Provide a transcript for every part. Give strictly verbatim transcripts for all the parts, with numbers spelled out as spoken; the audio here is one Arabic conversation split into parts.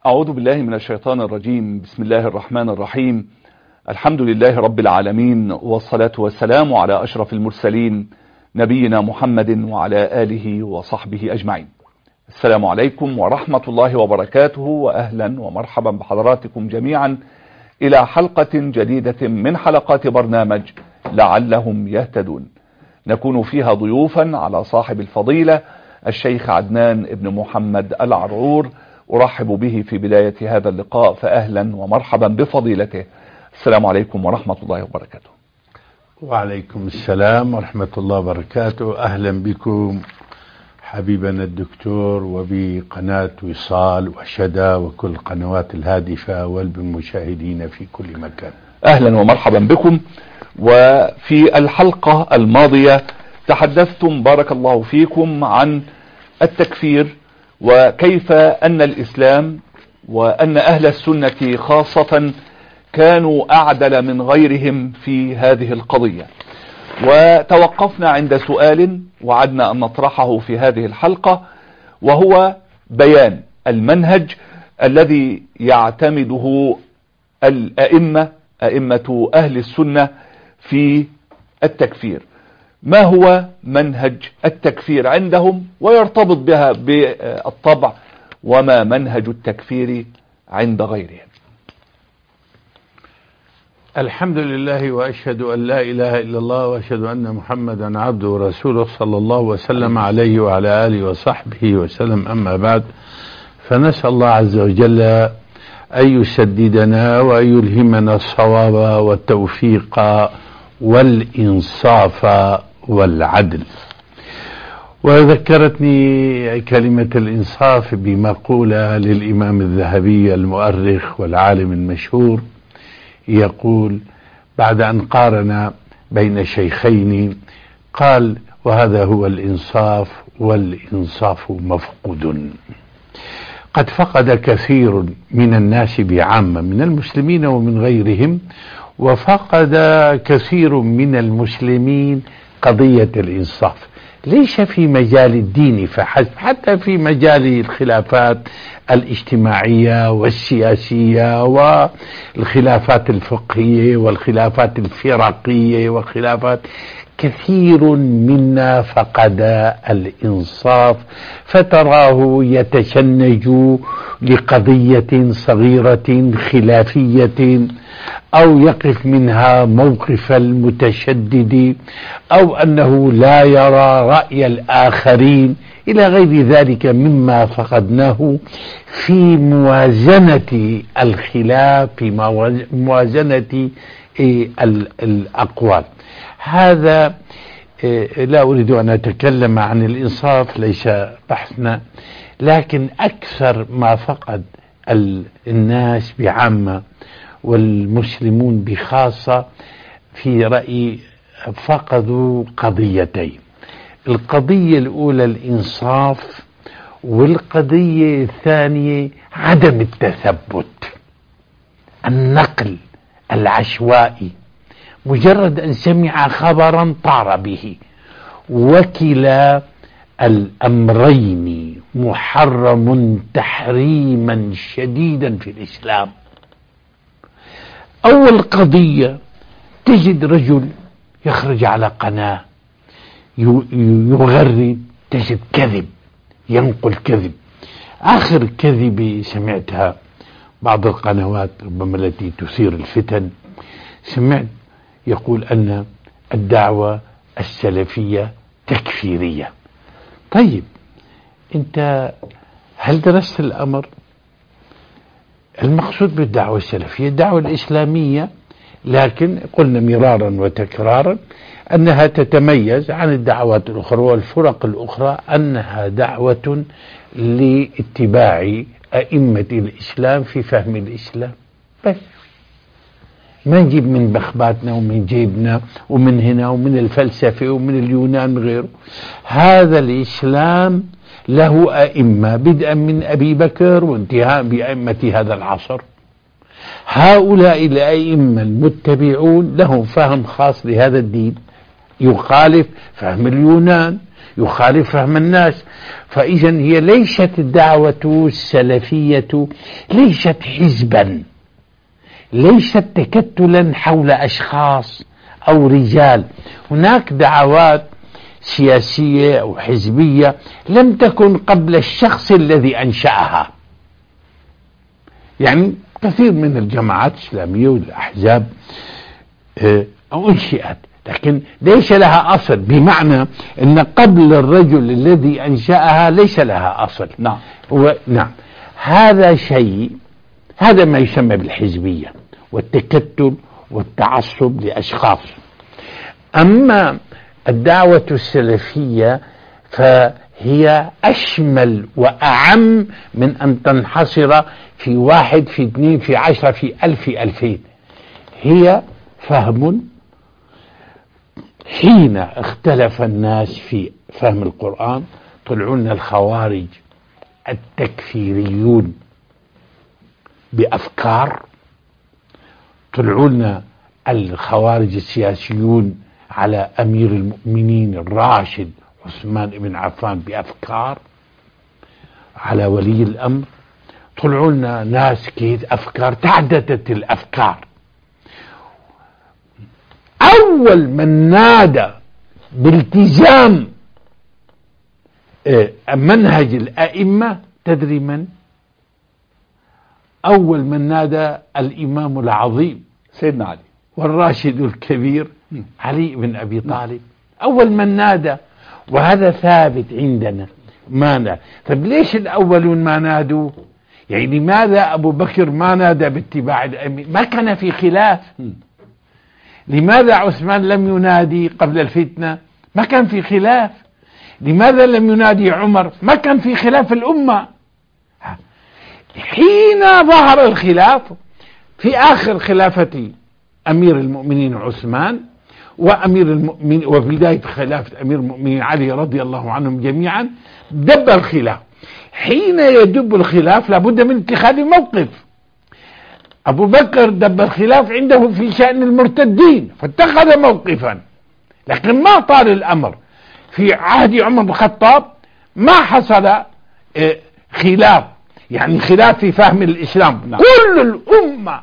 أعوذ بالله من الشيطان الرجيم. بسم الله الرحمن الرحيم. الحمد لله رب العالمين، والصلاة والسلام على أشرف المرسلين نبينا محمد وعلى آله وصحبه أجمعين. السلام عليكم ورحمة الله وبركاته، وأهلا ومرحبا بحضراتكم جميعا إلى حلقة جديدة من حلقات برنامج لعلهم يهتدون، نكون فيها ضيوفا على صاحب الفضيلة الشيخ عدنان ابن محمد العرعور. أرحب به في بداية هذا اللقاء، فأهلا ومرحبا بفضيلته. السلام عليكم ورحمة الله وبركاته. وعليكم السلام ورحمة الله وبركاته. أهلا بكم حبيبنا الدكتور، وبقناة وصال وشدا وكل القنوات الهادفة والمشاهدين في كل مكان. أهلا ومرحبا بكم. وفي الحلقة الماضية تحدثتم بارك الله فيكم عن التكفير، وكيف أن الإسلام وأن أهل السنة خاصة كانوا أعدل من غيرهم في هذه القضية. وتوقفنا عند سؤال وعدنا أن نطرحه في هذه الحلقة، وهو بيان المنهج الذي يعتمده الأئمة أئمة أهل السنة في التكفير. ما هو منهج التكفير عندهم ويرتبط بها بالطبع، وما منهج التكفير عند غيرهم؟ الحمد لله، وأشهد أن لا إله إلا الله، وأشهد أن محمدا عبده ورسوله صلى الله وسلم عليه وعلى آله وصحبه وسلم. أما بعد، فنسأل الله عز وجل أن يسددنا وأن يلهمنا الصواب والتوفيق والإنصاف والعدل. وذكرتني كلمة الإنصاف بمقولة للإمام الذهبي المؤرخ والعالم المشهور، يقول بعد أن قارن بين شيخين قال: وهذا هو الإنصاف، والإنصاف مفقود. قد فقد كثير من الناس بعامة من المسلمين ومن غيرهم، وفقد كثير من المسلمين قضية الإنصاف، ليس في مجال الدين فحسب، حتى في مجال الخلافات الاجتماعية والسياسية والخلافات الفقهية والخلافات الفرقية والخلافات. كثير منا فقد الإنصاف، فتراه يتشنج لقضية صغيرة خلافية، أو يقف منها موقف المتشدد، أو أنه لا يرى رأي الآخرين، إلى غير ذلك مما فقدناه في موازنة الخلاف، في موازنة الأقوال. هذا لا أريد أن أتكلم عن الإنصاف، ليس بحثنا، لكن أكثر ما فقد الناس بعامة والمسلمون بخاصة في رأيي فقدوا قضيتين. القضية الأولى الإنصاف، والقضية الثانية عدم التثبت، النقل العشوائي، مجرد أن سمع خبرا طار به. وكلا الأمرين محرم تحريما شديدا في الإسلام. أول قضية، تجد رجل يخرج على قناة يغرد، تجد كذب، ينقل كذب. آخر كذبة سمعتها بعض القنوات ربما التي تثير الفتن، سمعت يقول أن الدعوة السلفية تكفيرية. طيب أنت هل درست الأمر؟ المقصود بالدعوة السلفية الدعوة الإسلامية، لكن قلنا مرارا وتكرارا أنها تتميز عن الدعوات الأخرى والفرق الأخرى أنها دعوة لاتباع أئمة الإسلام في فهم الإسلام بس. ما نجيب من بخباتنا ومن جيبنا ومن هنا ومن الفلسفة ومن اليونان وغيره. هذا الإسلام له أئمة، بدءا من أبي بكر وانتهاء بأئمة هذا العصر. هؤلاء الأئمة المتبعون لهم فهم خاص لهذا الدين، يخالف فهم اليونان، يخالف فهم الناس. فإذا هي ليست الدعوة السلفية ليست حزبا، ليست تكتلا حول أشخاص أو رجال. هناك دعوات سياسية أو حزبية لم تكن قبل الشخص الذي أنشأها. يعني كثير من الجماعات الإسلامية والأحزاب أنشئت لكن ليس لها أصل، بمعنى أن قبل الرجل الذي أنشأها ليس لها أصل. نعم. و... نعم هذا شيء، هذا ما يسمى بالحزبية والتكتل والتعصب لأشخاص. أما الدعوة السلفية فهي أشمل وأعم من أن تنحصر في واحد في اثنين في عشرة في ألف في ألفين. هي فهم، حين اختلف الناس في فهم القرآن طلعوا لنا الخوارج التكفيريون بأفكار، طلعوا لنا الخوارج السياسيون على أمير المؤمنين الراشد عثمان بن عفان بأفكار، على ولي الأمر طلعوا لنا ناس كيد أفكار، تعددت الأفكار. أول من نادى بالتزام منهج الأئمة تدري من؟ أول من نادى الإمام العظيم سيدنا علي والراشد الكبير علي بن أبي طالب، أول من نادى، وهذا ثابت عندنا. ما نادى. طيب ليش الأولون ما نادوا؟ يعني لماذا أبو بكر ما نادى باتباع الأمير؟ ما كان في خلاف. لماذا عثمان لم ينادي قبل الفتنة؟ ما كان في خلاف. لماذا لم ينادي عمر؟ ما كان في خلاف الأمة. حين ظهر الخلاف في آخر خلافة أمير المؤمنين عثمان وأمير المؤمنين وبداية خلافة أمير المؤمنين علي رضي الله عنهم جميعا دب الخلاف. حين يدب الخلاف لابد من اتخاذ موقف. أبو بكر دب الخلاف عنده في شأن المرتدين فاتخذ موقفا، لكن ما طال الأمر. في عهد عمر بن الخطاب ما حصل خلاف، يعني خلاف في فهم الإسلام. نعم. كل الأمة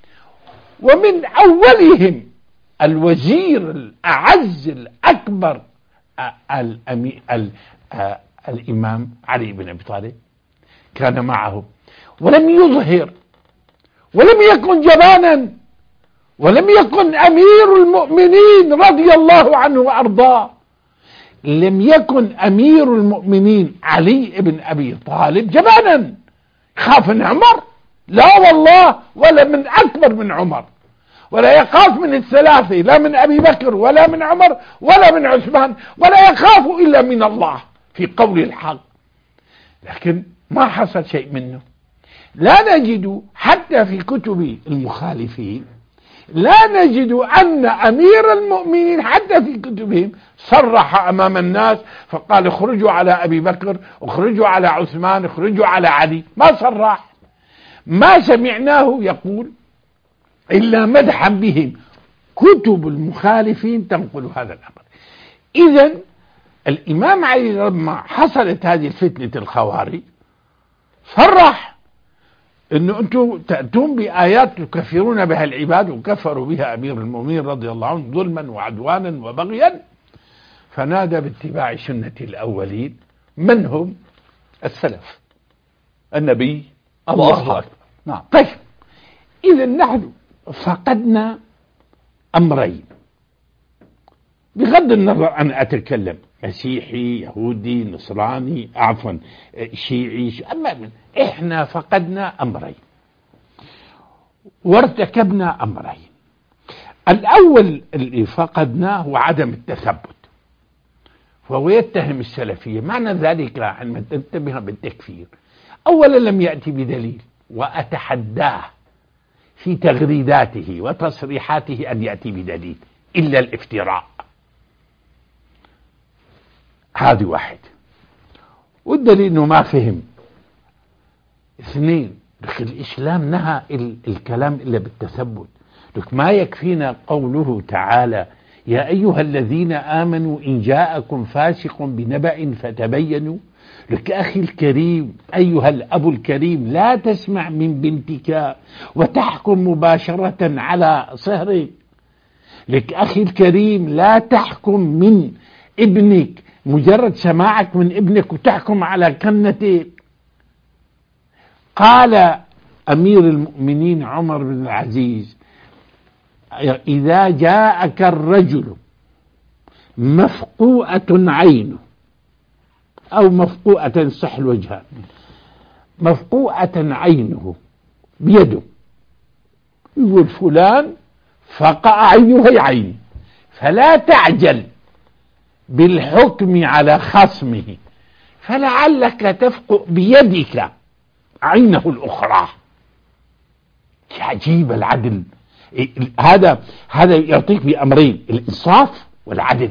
ومن أولهم الوزير الأعز الأكبر الأمي... ال... الإمام علي بن أبي طالب كان معه، ولم يظهر، ولم يكن جبانا، ولم يكن أمير المؤمنين رضي الله عنه وأرضاه، لم يكن أمير المؤمنين علي بن أبي طالب جبانا خاف من عمر، لا والله، ولا من أكبر من عمر، ولا يخاف من الثلاثة، لا من أبي بكر ولا من عمر ولا من عثمان، ولا يخاف إلا من الله في قول الحق. لكن ما حصل شيء منه. لا نجد حتى في كتب المخالفين، لا نجد أن أمير المؤمنين حتى في كتبهم صرح أمام الناس فقال اخرجوا على أبي بكر، اخرجوا على عثمان، اخرجوا على علي. ما صرح، ما سمعناه يقول إلا مدحا بهم. كتب المخالفين تنقل هذا الأمر. إذن الإمام علي لما حصلت هذه الفتنة الخوارج صرح انه انتم تأتون بآيات تكفرون بها العباد، وكفروا بها امير المؤمنين رضي الله عنه ظلما وعدوانا وبغيا، فنادى باتباع سنة الاولين. من هم؟ السلف، النبي واصحابه. نعم. طيب اذا نحن فقدنا امرين، بغض النظر أن أتكلم مسيحي يهودي نصراني عفوا شيعي، أما إحنا فقدنا أمرين وارتكبنا أمرين. الأول اللي فقدناه هو عدم التثبت، فهو يتهم السلفية. معنى ذلك عندما تنتبه بالتكفير، أولا لم يأتي بدليل، وأتحداه في تغريداته وتصريحاته أن يأتي بدليل إلا الافتراء. هذه واحد، والدليل انه ما فهم. اثنين، لك الاسلام نهى الكلام الا بالتثبت. لك ما يكفينا قوله تعالى يا أيها الذين آمنوا إن جاءكم فاسق بنبأ فتبينوا. لك أخي الكريم أيها الأب الكريم، لا تسمع من بنتك وتحكم مباشرة على صهرك. لك أخي الكريم لا تحكم من ابنك، مجرد سماعك من ابنك وتحكم على كنتك. قال أمير المؤمنين عمر بن العزيز: إذا جاءك الرجل مفقوءة عينه، أو مفقوءة صح الوجهان، مفقوءة عينه بيده، يقول فلان فقع عينه عيني، فلا تعجل بالحكم على خصمه، فلعلك تفقئ بيدك عينه الأخرى. عجيب العدل. هذا هذا يعطيك بأمرين: الإنصاف والعدل.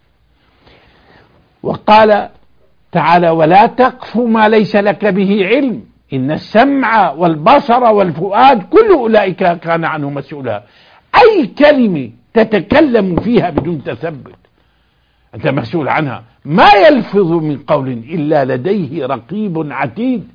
وقال تعالى: ولا تقف ما ليس لك به علم إن السمع والبصر والفؤاد كل أولئك كان عنه مسؤولا. أي كلمة تتكلم فيها بدون تثبت أنت مسؤول عنها. ما يلفظ من قول إلا لديه رقيب عتيد.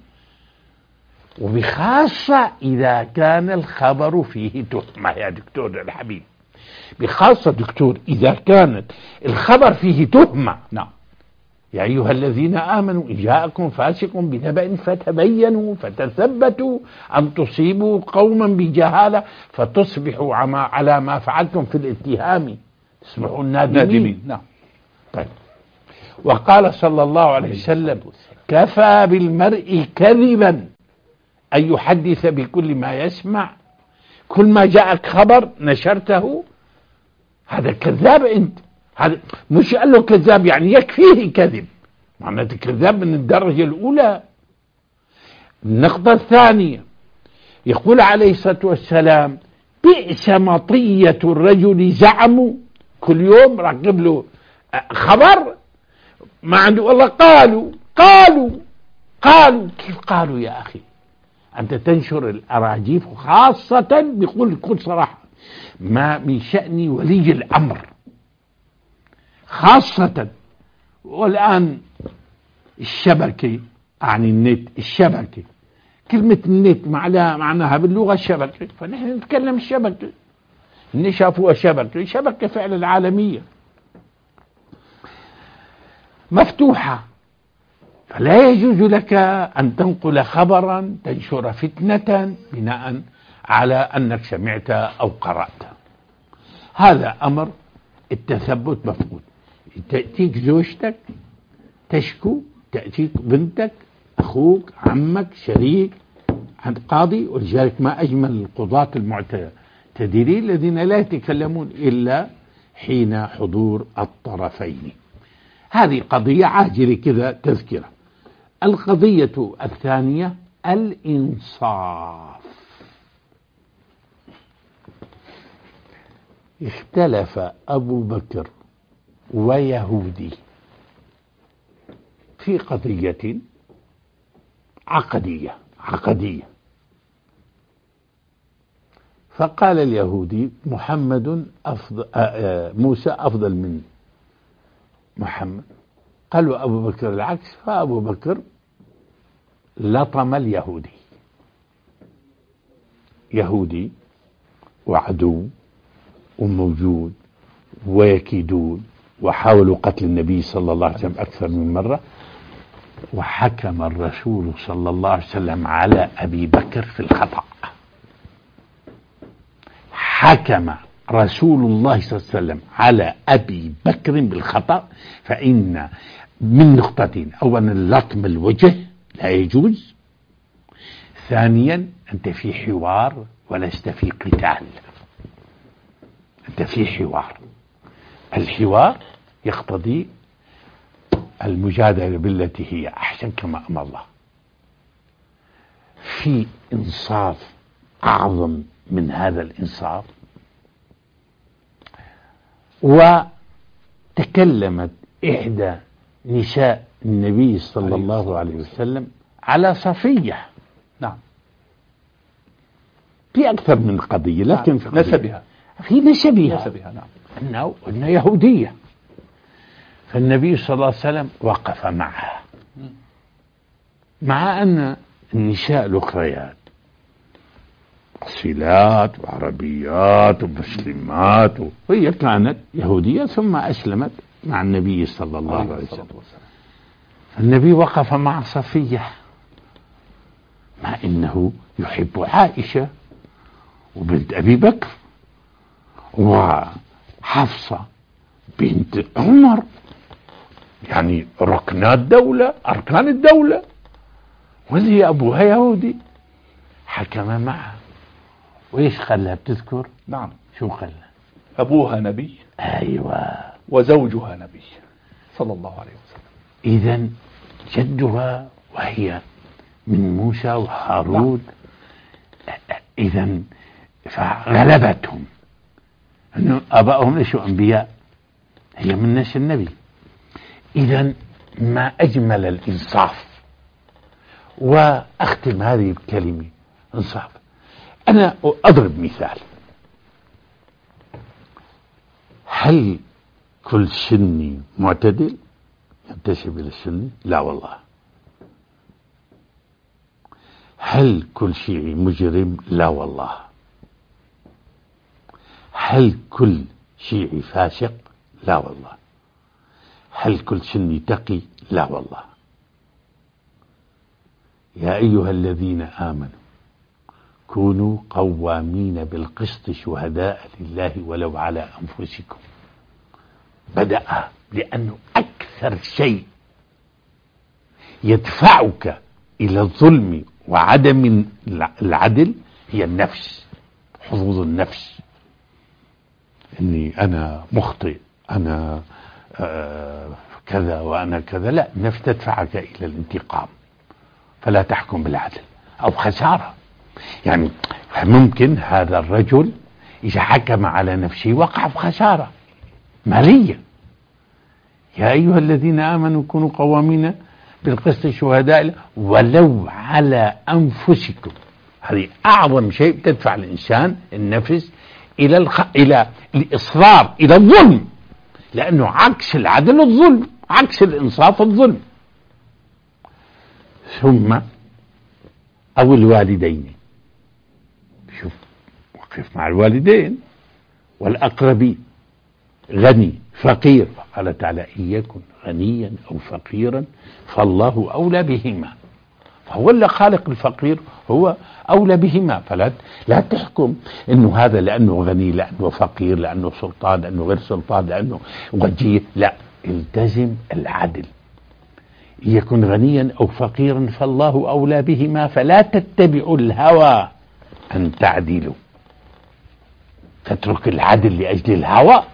وبخاصة إذا كان الخبر فيه تهمة يا دكتور الحبيب، بخاصة دكتور إذا كانت الخبر فيه تهمة. نعم. يا أيها الذين آمنوا إن جاءكم فاسق بنبأ فتبينوا فتثبتوا أن تصيبوا قوما بجهالة فتصبحوا على ما فعلتم في الاتهام تصبحوا النادمين. نعم. طيب. وقال صلى الله عليه وسلم: كفى بالمرء كذبا أن يحدث بكل ما يسمع. كل ما جاءك خبر نشرته، هذا كذاب. أنت هذا مش قال له كذاب يعني يكفيه كذب، معناته كذاب من الدرجة الأولى. النقطة الثانية يقول عليه الصلاة والسلام: بئس مطية الرجل زعموا. كل يوم راكب له خبر ما عنده، والله قالوا قالوا قالوا. كيف قالوا يا أخي؟ أنت تنشر الأراجيف، خاصة بقول كل صراحة ما من شأن ولي الأمر خاصة. والآن الشبكة عن النت، الشبكة كلمة النت معناها باللغة الشبكة، فنحن نتكلم الشبكة. نشافوا شبكة، شبكة فعل العالمية مفتوحة، فلا يجوز لك أن تنقل خبرا تنشر فتنة بناء على أنك سمعت أو قرأت. هذا أمر التثبت مفقود. تأتيك زوجتك تشكو، تأتيك بنتك، أخوك، عمك، شريك عند قاضي، ولذلك ما أجمل القضاة المعتدلين الذين لا يتكلمون إلا حين حضور الطرفين. هذه قضية عاجلة كذا تذكرة. القضية الثانية الإنصاف. اختلف أبو بكر ويهودي في قضية عقدية عقدية فقال اليهودي: محمد أفضل آه موسى أفضل من محمد. قالوا أبو بكر العكس، فأبو بكر لطم اليهودي. يهودي وعدو وموجود ويكيدون وحاولوا قتل النبي صلى الله عليه وسلم أكثر من مرة، وحكم الرسول صلى الله عليه وسلم على أبي بكر في الخطأ. حكم رسول الله صلى الله عليه وسلم على أبي بكر بالخطأ، فإن من نقطتين: أولا لطم الوجه لا يجوز، ثانيا أنت في حوار ولست في قتال، أنت في حوار. الحوار يقتضي المجادلة بالتي هي أحسن كما أمر الله. في إنصاف أعظم من هذا الإنصاف. وتكلمت إحدى نساء النبي صلى الله عليه وسلم على صفية. نعم. في أكثر من قضية، لكن في نسبها في نسبها, نسبها نعم. أنه أنها يهودية. فالنبي صلى الله عليه وسلم وقف معها، مع أن النساء الأخريات أصيلات وعربيات ومسلمات، وهي كانت يهودية ثم أسلمت مع النبي صلى الله عليه وسلم. النبي وقف مع صفية مع إنه يحب عائشة وبنت أبي بكر وحفصة بنت عمر، يعني ركنات دولة، أركان الدولة، وذي أبوها يهودي حكم معها. وإيش خلها بتذكر؟ نعم. شو خلها؟ أبوها نبي، أيوة، وزوجها نبي صلى الله عليه وسلم. إذن جدها وهي من موسى وهارون. إذن فغلبتهم أنه آبائهم ليسوا أنبياء، هي من نسل النبي. إذن ما أجمل الإنصاف. وأختم هذه بكلمة إنصاف. أنا أضرب مثال. هل كل سني معتدل ينتسب إلى السنة؟ لا والله. هل كل شيعي مجرم؟ لا والله. هل كل شيعي فاسق؟ لا والله. هل كل سني تقي؟ لا والله. يا أيها الذين آمنوا كونوا قوامين بالقسط شهداء لله ولو على أنفسكم. بدأ لأنه أكثر شيء يدفعك إلى الظلم وعدم العدل هي النفس، حظوظ النفس. إني أنا مخطئ، أنا آه كذا وأنا كذا. لا، النفس تدفعك إلى الانتقام، فلا تحكم بالعدل أو خسارة. يعني ممكن هذا الرجل إذا حكم على نفسه وقع في خسارة مالية. يا أيها الذين آمنوا كونوا قوامين بالقسط شهداء ولو على أنفسكم. هذه أعظم شيء تدفع الإنسان النفس إلى الخ... إلى الإصرار إلى الظلم، لأنه عكس العدل الظلم، عكس الإنصاف الظلم. ثم أو الوالدين، شوف وقف مع الوالدين والأقربين، غني فقير، قال تعالى إن يكن غنيا أو فقيرا فالله أولى بهما، فهو اللي خالق الفقير هو أولى بهما. فلا لا تحكم إنه هذا لأنه غني، لأنه فقير، لأنه سلطان، لأنه غير سلطان، لأنه وجيه. لا، التزم العدل. يكن غنيا أو فقيرا فالله أولى بهما فلا تتبعوا الهوى أن تعدلوا. تترك العدل لأجل الهوى.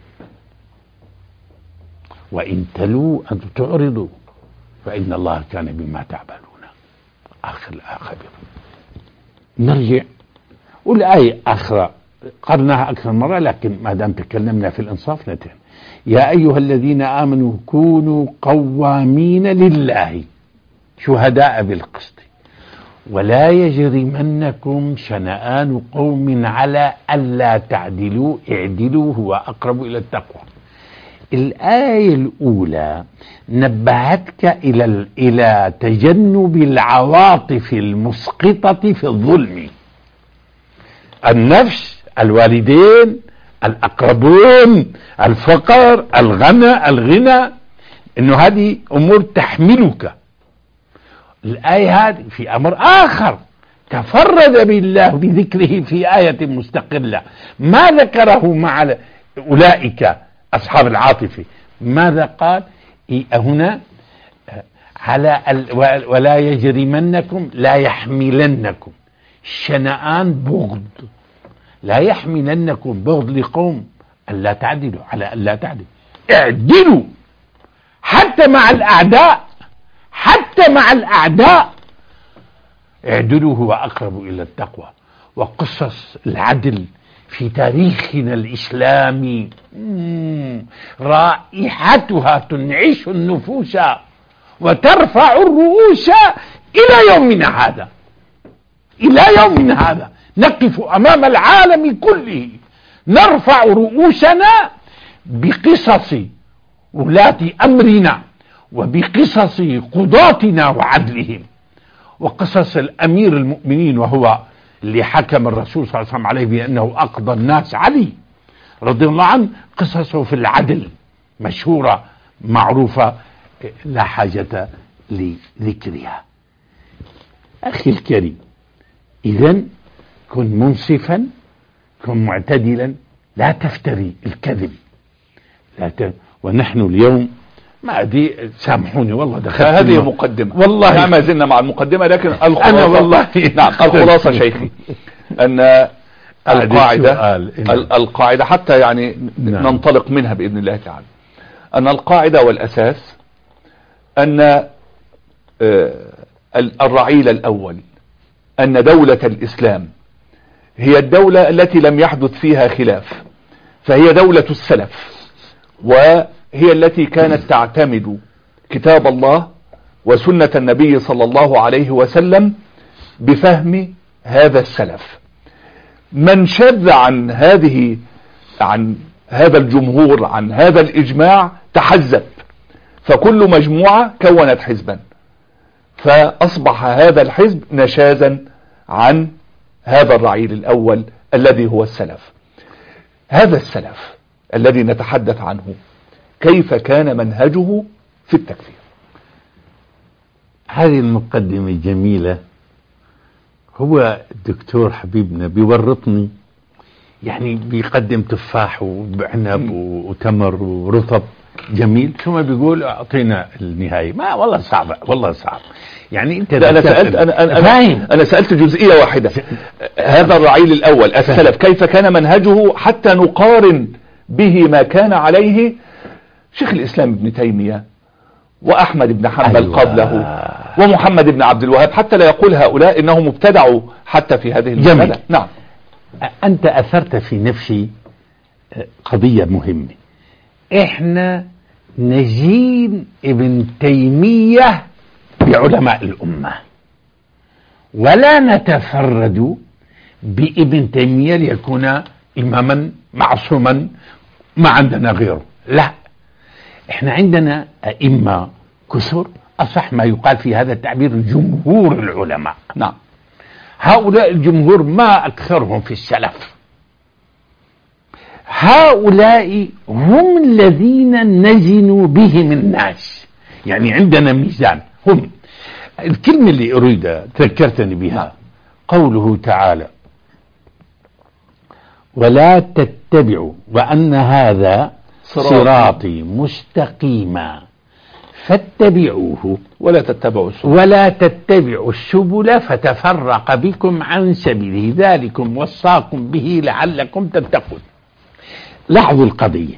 وإن تلوا أن تعرضوا فإن الله كان بما تعملون آخر الآخر. نرجع والآية آخرى قرناها أكثر مرة، لكن ما دام تكلمنا في الإنصاف نتهم. يا أيها الذين آمنوا كونوا قوامين لله شهداء بالقسط ولا يجرمنكم شنآن قوم على ألا تعدلوا اعدلوا هو أقرب إلى التقوى. الآية الأولى نبهتك إلى إلى تجنب العواطف المسقطة في الظلم. النفس، الوالدين، الأقربون، الفقر، الغنى، الغنى، إنه هذه أمور تحملك. الآية هذه في أمر آخر تفرد بالله بذكره في آية مستقلة ما ذكره مع أولئك أصحاب العاطفة. ماذا قال هنا؟ على ولا يجرمنكم لا يحملنكم شنآن بغض، لا يحملنكم بغض لقوم ألا تعدلوا على ألا تعدلوا اعدلوا حتى مع الأعداء، حتى مع الأعداء اعدلوا هو أقرب إلى التقوى. وقصص العدل في تاريخنا الإسلامي رائحتها تنعش النفوس وترفع الرؤوس إلى يومنا هذا. إلى يومنا هذا نقف أمام العالم كله نرفع رؤوسنا بقصص ولاة أمرنا وبقصص قضاتنا وعدلهم، وقصص الأمير المؤمنين وهو اللي حكم الرسول صلى الله عليه وسلم عليه بأنه أقضى الناس، علي رضي الله عنه، قصصه في العدل مشهورة معروفة لا حاجة لذكرها. أخي الكريم، إذن كن منصفا، كن معتدلا، لا تفتري الكذب، لا ت... ونحن اليوم ما دي سامحوني والله دخلت هذه مقدمة والله ما زلنا مع المقدمة، لكن الخلاصة أنا والله نعم الخلاصة شيخي أن القاعدة القاعدة حتى يعني نعم. ننطلق منها بإذن الله تعالى، أن القاعدة والأساس أن الرعيل الأول أن دولة الإسلام هي الدولة التي لم يحدث فيها خلاف، فهي دولة السلف، وهي التي كانت تعتمد كتاب الله وسنة النبي صلى الله عليه وسلم بفهم هذا السلف. من شذ عن هذه عن هذا الجمهور عن هذا الإجماع تحزب، فكل مجموعة كونت حزبا، فأصبح هذا الحزب نشازا عن هذا الرعيل الأول الذي هو السلف. هذا السلف الذي نتحدث عنه كيف كان منهجه في التكفير؟ هذه المقدمة جميلة. هو الدكتور حبيبنا بيورطني، يعني بيقدم تفاح وعنب وتمر ورطب جميل، ثم بيقول اعطينا النهاية. ما والله صعب، والله صعب. يعني انت لا انا سألت انا انا, أنا, أنا سألت جزئية واحدة، هذا الرعيل الاول السلف كيف كان منهجه حتى نقارن به ما كان عليه شيخ الاسلام ابن تيمية واحمد بن حنبل أيوة. قبله ومحمد بن عبد الوهاب، حتى لا يقول هؤلاء انهم ابتدعوا حتى في هذه المسألة. نعم. انت اثرت في نفسي قضية مهمة. احنا نجين ابن تيمية بعلماء الامة، ولا نتفرد بابن تيمية ليكون اماما معصوما ما عندنا غيره، لا، احنا عندنا ائمة كثر، اصح ما يقال في هذا التعبير جمهور العلماء. نعم. هؤلاء الجمهور ما اكثرهم في السلف، هؤلاء هم الذين نزنوا بهم الناس، يعني عندنا ميزان هم. الكلمة اللي أريد تذكرتني بها قوله تعالى ولا تتبعوا وأن هذا صراطي مستقيما فاتبعوه ولا تتبعوا السبل ولا تتبعوا السبل فتفرق بكم عن سبيله ذلكم وصاكم به لعلكم تتقون. لاحظوا القضية.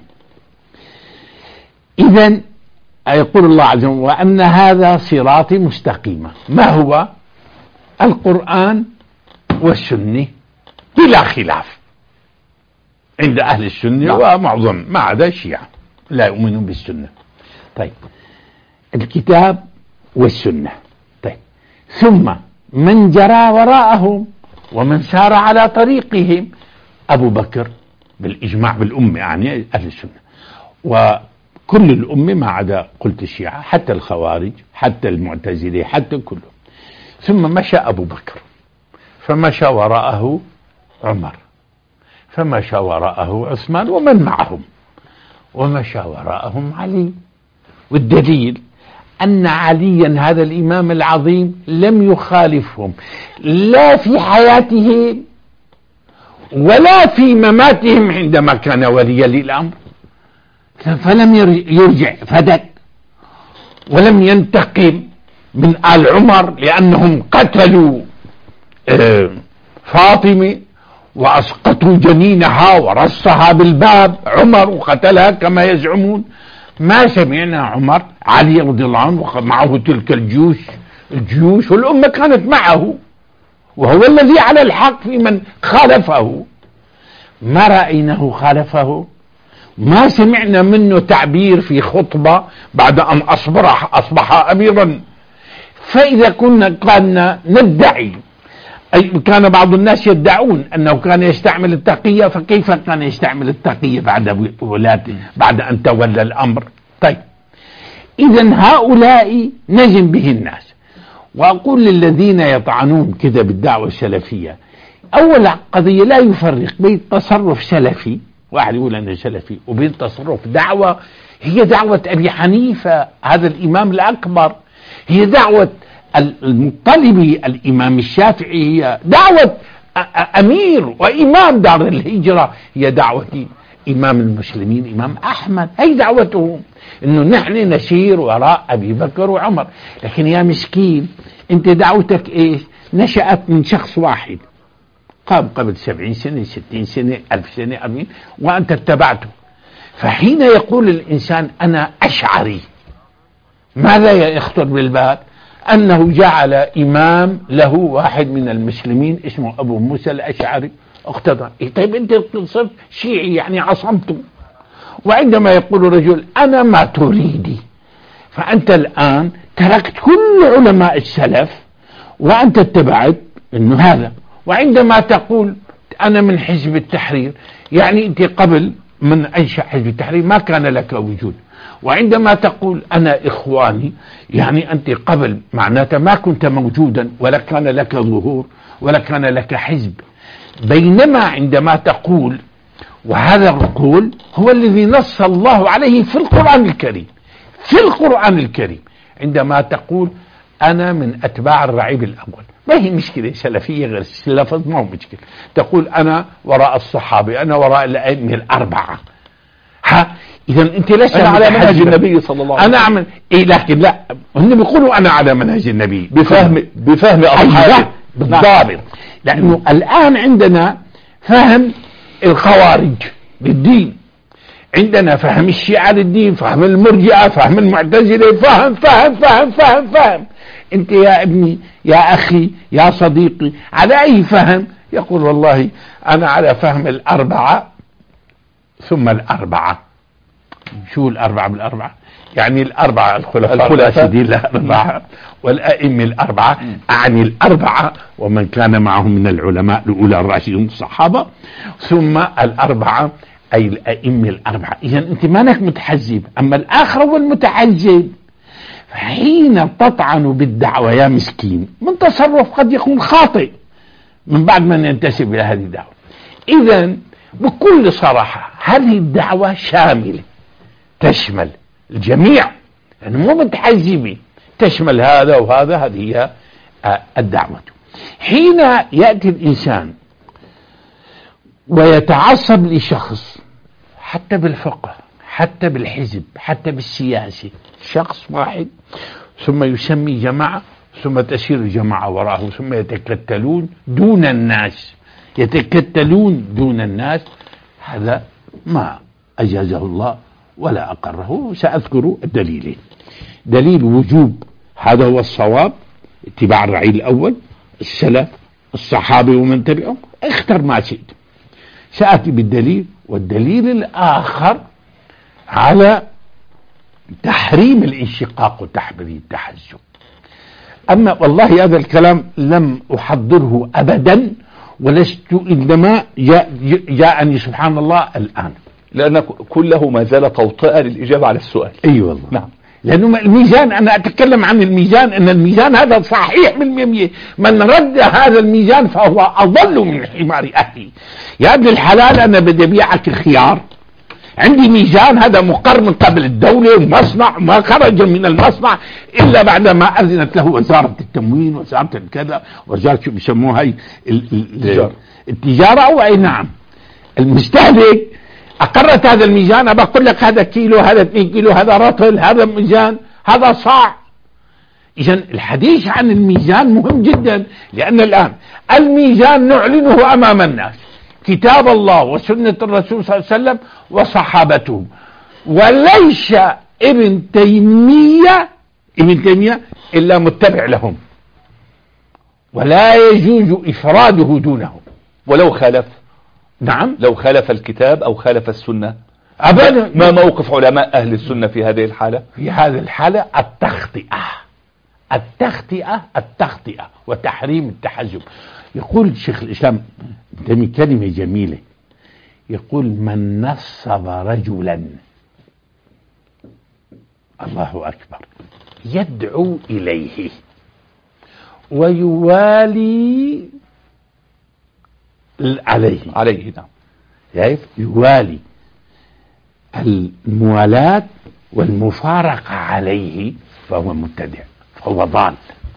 إذن يقول الله عز وجل وأن هذا صراطي مستقيما، ما هو؟ القرآن والسنة بلا خلاف عند أهل السنة ومعظم ما عدا الشيعة لا يؤمنون بالسنة. طيب، الكتاب والسنة. طيب، ثم من جرى وراءهم ومن سار على طريقهم، أبو بكر بالإجماع بالأمة، يعني أهل السنة، وكل الأمة ما عدا قلت الشيعة، حتى الخوارج حتى المعتزلة حتى كله. ثم مشى أبو بكر، فمشى وراءه عمر، فمشى وراءه عثمان ومن معهم، ومشى وراءهم علي. والدليل أن عليا هذا الإمام العظيم لم يخالفهم لا في حياتهم ولا في مماتهم عندما كان وليا للأمر، فلم يرجع فدك ولم ينتقم من آل عمر لأنهم قتلوا فاطمة وأسقطوا جنينها ورصها بالباب عمر وقتلها كما يزعمون. ما سمعنا عمر علي رضي الله عنه معه تلك الجيوش الجيوش والأمة كانت معه، وهو الذي على الحق في من خالفه. ما رأيناه خالفه، ما سمعنا منه تعبير في خطبة بعد أن أصبح, أصبح أميرا. فإذا كنا قلنا ندعي أي كان بعض الناس يدعون أنه كان يستعمل التقية، فكيف كان يستعمل التقية بعد ولاته بعد أن تولى الأمر؟ طيب إذن هؤلاء نجم به الناس. وأقول للذين يطعنون كذا بالدعوة السلفية، أول قضية لا يفرق بين تصرف سلفي، واحد يقول أنا سلفي، وبين تصرف دعوة هي دعوة أبي حنيفة هذا الإمام الأكبر، هي دعوة المطلبي الإمام الشافعي، هي دعوة أمير وإمام دار الهجرة، هي دعوة إمام المسلمين إمام أحمد، هي دعوتهم إنه نحن نسير وراء أبي بكر وعمر. لكن يا مسكين أنت دعوتك إيش؟ نشأت من شخص واحد قام قبل سبعين سنة ستين سنة ألف سنة أربعين وأنت اتبعته. فحين يقول الإنسان أنا أشعري، ماذا يخطر بالبال؟ أنه جعل إمام له واحد من المسلمين اسمه أبو موسى الأشعري اقتضى. طيب أنت صرت شيعي يعني عصمته. وعندما يقول رجل أنا ما تريدي، فأنت الآن تركت كل علماء السلف وأنت اتبعت إنه هذا. وعندما تقول أنا من حزب التحرير، يعني أنت قبل من أنشأ حزب التحرير ما كان لك وجود. وعندما تقول أنا إخواني، يعني أنت قبل معناته ما كنت موجودا ولا كان لك ظهور ولا كان لك حزب. بينما عندما تقول، وهذا القول هو الذي نص الله عليه في القرآن الكريم، في القرآن الكريم عندما تقول أنا من أتباع الرعيب الأول، ما هي مشكلة سلفية غير اللفظ، ما هو مشكلة. تقول أنا وراء الصحابة، أنا وراء الأئمة الأربعة. ها إذا أنت لست أنا على منهج النبي صلى الله عليه وسلم. أنا أعمل إيه، لكن لا، هم بيقولوا أنا على منهج النبي بفهم بفهم أصحابه بالضابط. لأنه الآن عندنا فهم الخوارج للدين، عندنا فهم الشيعة للدين، فهم المرجئة، فهم المعتزلة، فهم فهم فهم فهم فهم انت يا ابني يا اخي يا صديقي على اي فهم؟ يقول والله انا على فهم الاربعة ثم الاربعة. شو الاربعة بالاربعة؟ يعني الاربعة الخلفاء الراشدين الاربعة والائمة الاربعة، اعني الاربعة ومن كان معهم من العلماء الاولى الراشدين الصحابة، ثم الاربعة أي الأئمة الأربعة. إذن أنت مانك متحزب، أما الآخر هو المتحزب. فحين تطعن بالدعوة يا مسكين من تصرف قد يكون خاطئ من بعد من ينتسب إلى هذه الدعوة. إذن بكل صراحة هذه الدعوة شاملة تشمل الجميع، يعني مو متحزبة، تشمل هذا وهذا. هذه هي الدعوة. حين يأتي الإنسان ويتعصب لشخص، حتى بالفقه حتى بالحزب حتى بالسياسة، شخص واحد ثم يسمي جماعة ثم تسير الجماعة وراءه ثم يتكتلون دون الناس، يتكتلون دون الناس، هذا ما أجازه الله ولا أقره. سأذكر الدليلين. دليل وجوب هذا هو الصواب، اتباع الرعيل الأول السلف الصحابة ومن تبعهم، اختر ما شئت. سأتي بالدليل. والدليل الآخر على تحريم الانشقاق وتحريم التحزب. أما والله هذا الكلام لم أحضره أبدا، ولست إنما جاء جاءني سبحان الله الآن، لأن كله ما زال توطئة للإجابة على السؤال. أي أيوة والله. نعم. لأنه الميزان، أنا أتكلم عن الميزان، أن الميزان هذا صحيح بالمية، من رد هذا الميزان فهو أضل من حمار أهلي. يا ابن الحلال أنا بدي أبيعك الخيار، عندي ميزان هذا مقر من قبل الدولة، مصنع ما خرج من المصنع إلا بعدما أذنت له وزارة التموين وزارة الكذا وزارة شو بيسموها هي التجارة التجارة أو أي نعم المستهلك أقرت هذا الميزان. أبى أقول لك هذا كيلو، هذا اثنين كيلو، هذا رطل، هذا ميزان، هذا صاع. إذن الحديث عن الميزان مهم جدا، لأن الآن الميزان نعلنه أمام الناس، كتاب الله وسنة الرسول صلى الله عليه وسلم وصحابته، وليس ابن تيمية ابن تيمية إلا متبع لهم، ولا يجوز إفراده دونهم ولو خالف. نعم، لو خالف الكتاب أو خالف السنة أبدا. ما موقف علماء أهل السنة في هذه الحالة؟ في هذه الحالة التخطئة التخطئة التخطئة وتحريم التحزب. يقول شيخ الإسلام تيمية كلمة جميلة، يقول: من نصب رجلا، الله أكبر، يدعو إليه ويوالي عليه عليه نعم، شايف؟ يوالي الموالاة والمفارقة عليه، فهو مبتدع، فهو ضال.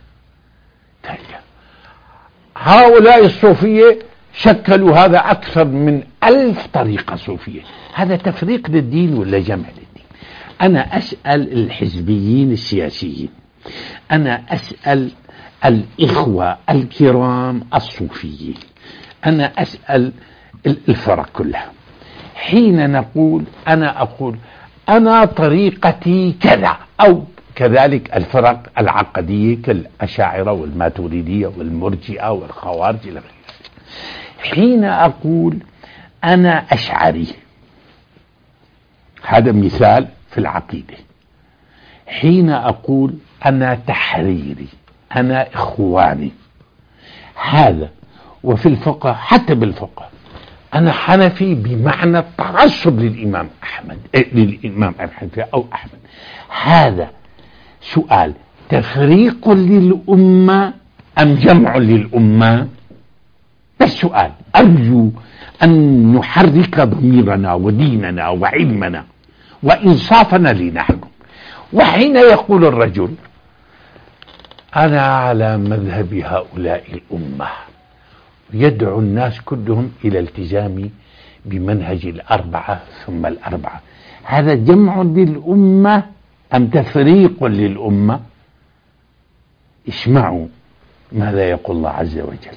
هؤلاء الصوفية شكلوا هذا أكثر من ألف طريقة صوفية. هذا تفريق للدين ولا جمع للدين؟ أنا أسأل الحزبيين السياسيين، أنا أسأل الإخوة الكرام الصوفيين، أنا أسأل الفرق كلها. حين نقول أنا أقول أنا طريقتي كذا، أو كذلك الفرق العقدية كالأشاعرة والماتريدية والمرجئة والخوارج إلى غير ذلك. حين أقول أنا أشعري، هذا مثال في العقيدة. حين أقول أنا تحريري، أنا إخواني، هذا. وفي الفقه، حتى بالفقه، أنا حنفي بمعنى التعصب للإمام أحمد، إيه للإمام أحمد أو أحمد. هذا سؤال: تفريق للأمة أم جمع للأمة؟ ده السؤال. أرجو أن نحرك ضميرنا وديننا وعلمنا وإنصافنا لنحكم. وحين يقول الرجل أنا على مذهب هؤلاء الأمة، يدعو الناس كلهم إلى التزام بمنهج الأربعة ثم الأربعة، هذا جمع للأمة أم تفريق للأمة؟ اسمعوا ماذا يقول الله عز وجل: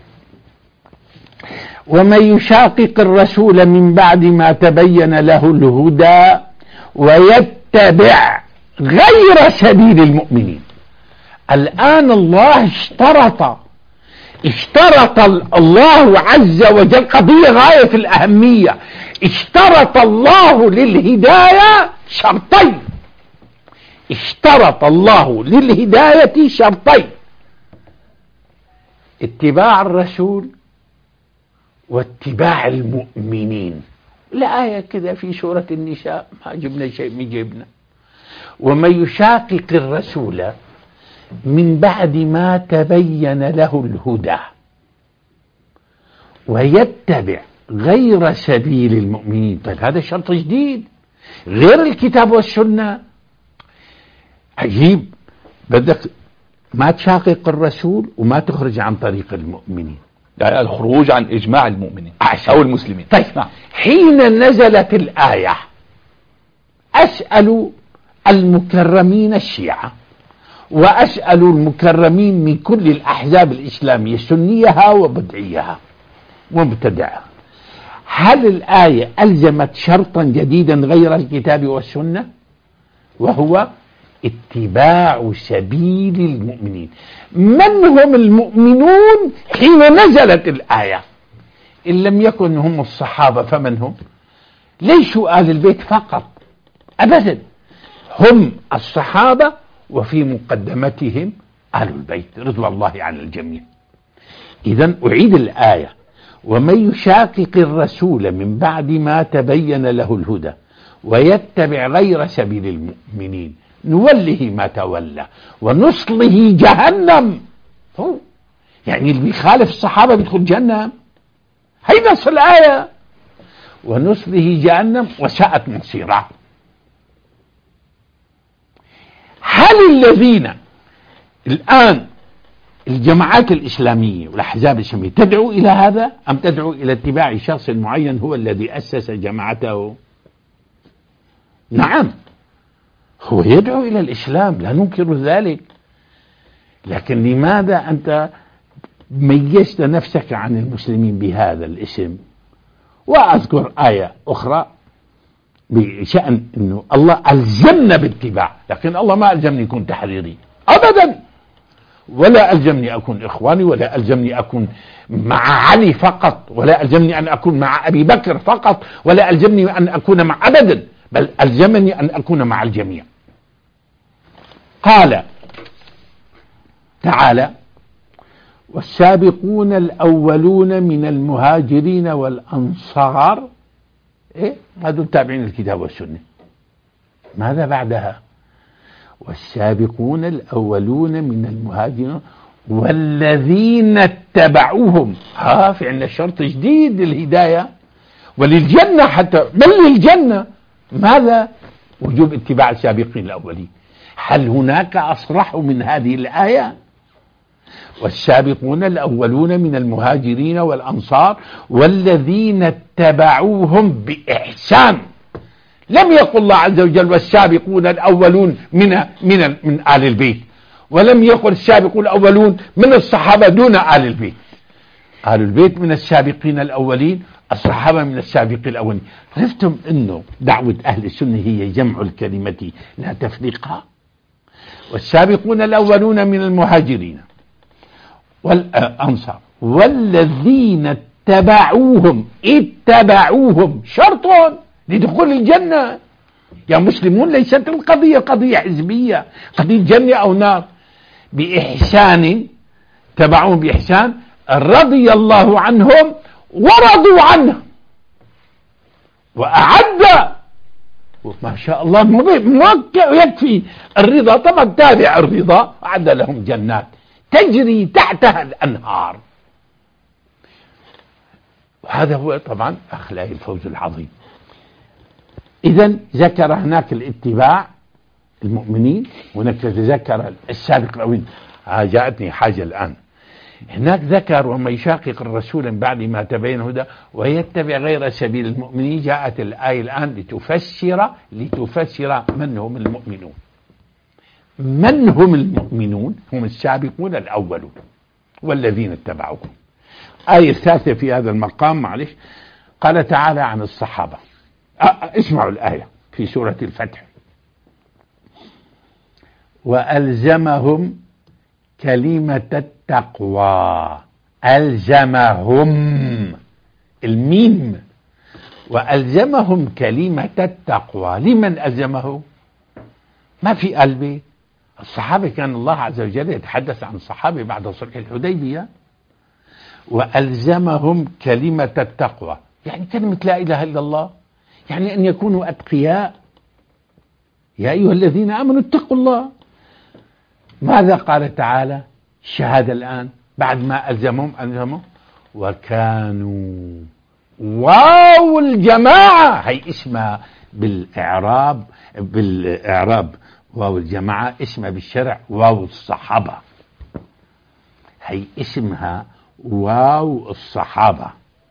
ومن يشاقق الرسول من بعد ما تبين له الهدى ويتبع غير سبيل المؤمنين. الآن الله اشترط اشترط الله عز وجل قضية غاية في الأهمية، اشترط الله للهداية شرطين، اشترط الله للهداية شرطين: اتباع الرسول واتباع المؤمنين. الآية كذا في سورة النساء، ما جبنا شيء من جبنا. ومن يشاقق الرسول من بعد ما تبين له الهدى ويتبع غير سبيل المؤمنين. طيب هذا شرط جديد غير الكتاب والسنة. عجيب، بدك ما تشاقق الرسول وما تخرج عن طريق المؤمنين، يعني الخروج عن إجماع المؤمنين عشان. أو المسلمين. طيب نعم. حين نزلت الآية أسأل المكرمين الشيعة وأسأل المكرمين من كل الأحزاب الإسلامية سنيها وبدعيها ومبتدعها، هل الآية ألزمت شرطا جديدا غير الكتاب والسنة؟ وهو اتباع سبيل المؤمنين. من هم المؤمنون حين نزلت الآية؟ إن لم يكن هم الصحابة فمن هم؟ ليسوا آل البيت فقط أبدا، هم الصحابة وفي مقدمتهم آل البيت رضوان الله عن الجميع. إذن أعيد الآية: ومن يشاقق الرسول من بعد ما تبين له الهدى ويتبع غير سبيل المؤمنين نوله ما تولى ونصله جهنم. هو يعني اللي بيخالف الصحابة بيدخل جهنم، هي نص الآية: ونصله جهنم وساءت مصيره. هل الذين الآن الجماعات الإسلامية والأحزاب الإسلامية تدعو إلى هذا أم تدعو إلى اتباع شخص معين هو الذي أسس جماعته؟ نعم، هو يدعو إلى الإسلام، لا ننكر ذلك، لكن لماذا أنت ميزت نفسك عن المسلمين بهذا الاسم؟ وأذكر آية أخرى بشأن أنه الله ألزمنا باتباع، لكن الله ما ألزمني يكون تحريري أبدا، ولا ألزمني أكون إخواني، ولا ألزمني أكون مع علي فقط، ولا ألزمني أن أكون مع أبي بكر فقط، ولا ألزمني أن أكون مع أبدا، بل ألزمني أن أكون مع الجميع. قال تعالى والسابقون الأولون من المهاجرين والأنصار، إيه؟ هذول تابعين الكتاب والسنة. ماذا بعدها؟ والسابقون الأولون من المهاجرين والذين اتبعوهم. ها في عندنا شرط جديد للهداية وللجنة، حتى بل للجنة. ماذا؟ وجوب اتباع السابقين الأولين. هل هناك أصرح من هذه الآية؟ والسابقون الأولون من المهاجرين والأنصار والذين اتبعوهم بإحسان. لم يقل الله عز وجل والسابقون الأولون من من من آل البيت، ولم يقل السابقون الأولون من الصحابة دون آل البيت. آل البيت من السابقين الأولين، الصحابة من السابقين الأولين. عرفتم أنه دعوة أهل السنة هي جمع الكلمة لا تفريقها. والسابقون الأولون من المهاجرين والأنصار والذين اتبعوهم اتبعوهم شرط لدخول الجنة. يا مسلمون ليست القضية قضية حزبية، قضية جنة أو نار. بإحسان، تبعوهم بإحسان، رضي الله عنهم ورضوا عنه وأعد، ما شاء الله ما يكفي الرضا، طبعا تابع الرضا، أعد لهم جنات تجري تحتها الأنهار. وهذا هو طبعا أخلاق الفوز العظيم. إذن ذكر هناك الاتباع المؤمنين، هناك ذكر السابق الأولين. جاءتني حاجة الآن، هناك ذكر وما يشاقق الرسول من بعد ما تبين هدى ويتبع غير سبيل المؤمنين. جاءت الآية الآن لتفسر لتفسر من هم المؤمنون. من هم المؤمنون؟ هم السابقون الأولون والذين اتبعوهم. آية الثالثة في هذا المقام، معلش، قال تعالى عن الصحابة. اسمعوا الآية في سورة الفتح: وألزمهم كلمة التقوى. ألزمهم، الميم، وألزمهم كلمة التقوى. لمن ألزمه؟ ما في قلبي. الصحابة كان الله عز وجل يتحدث عن الصحابة بعد صلح الحديبية. وألزمهم كلمة التقوى، يعني كلمة لا إله إلا الله، يعني أن يكونوا أتقياء. يا أيها الذين آمنوا اتقوا الله. ماذا قال تعالى؟ الشهادة الآن بعد ما ألزمهم ألزمهم وكانوا، واو الجماعة، هي اسمها بالإعراب بالإعراب واو الجماعة، اسمها بالشرع واو الصحابة. هي اسمها واو الصحابة.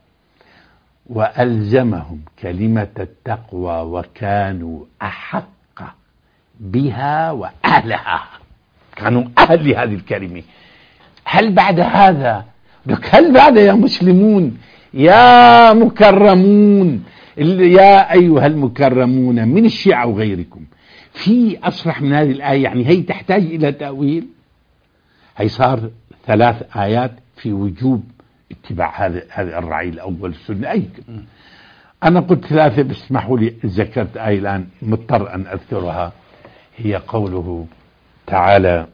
وألزمهم كلمة التقوى وكانوا أحق بها وأهلها، كانوا أهل لهذه الكلمة. هل بعد هذا، هل بعد يا مسلمون يا مكرمون، يا أيها المكرمون من الشيعة وغيركم، في أصرح من هذه الآية؟ يعني هي تحتاج إلى تأويل. هي صار ثلاث آيات في وجوب اتباع هذا هذا الرعي الأول السنة. أي أنا قلت ثلاثة، بس اسمحوا لي ذكرت آية الآن مضطر أن أذكرها، هي قوله تعالى: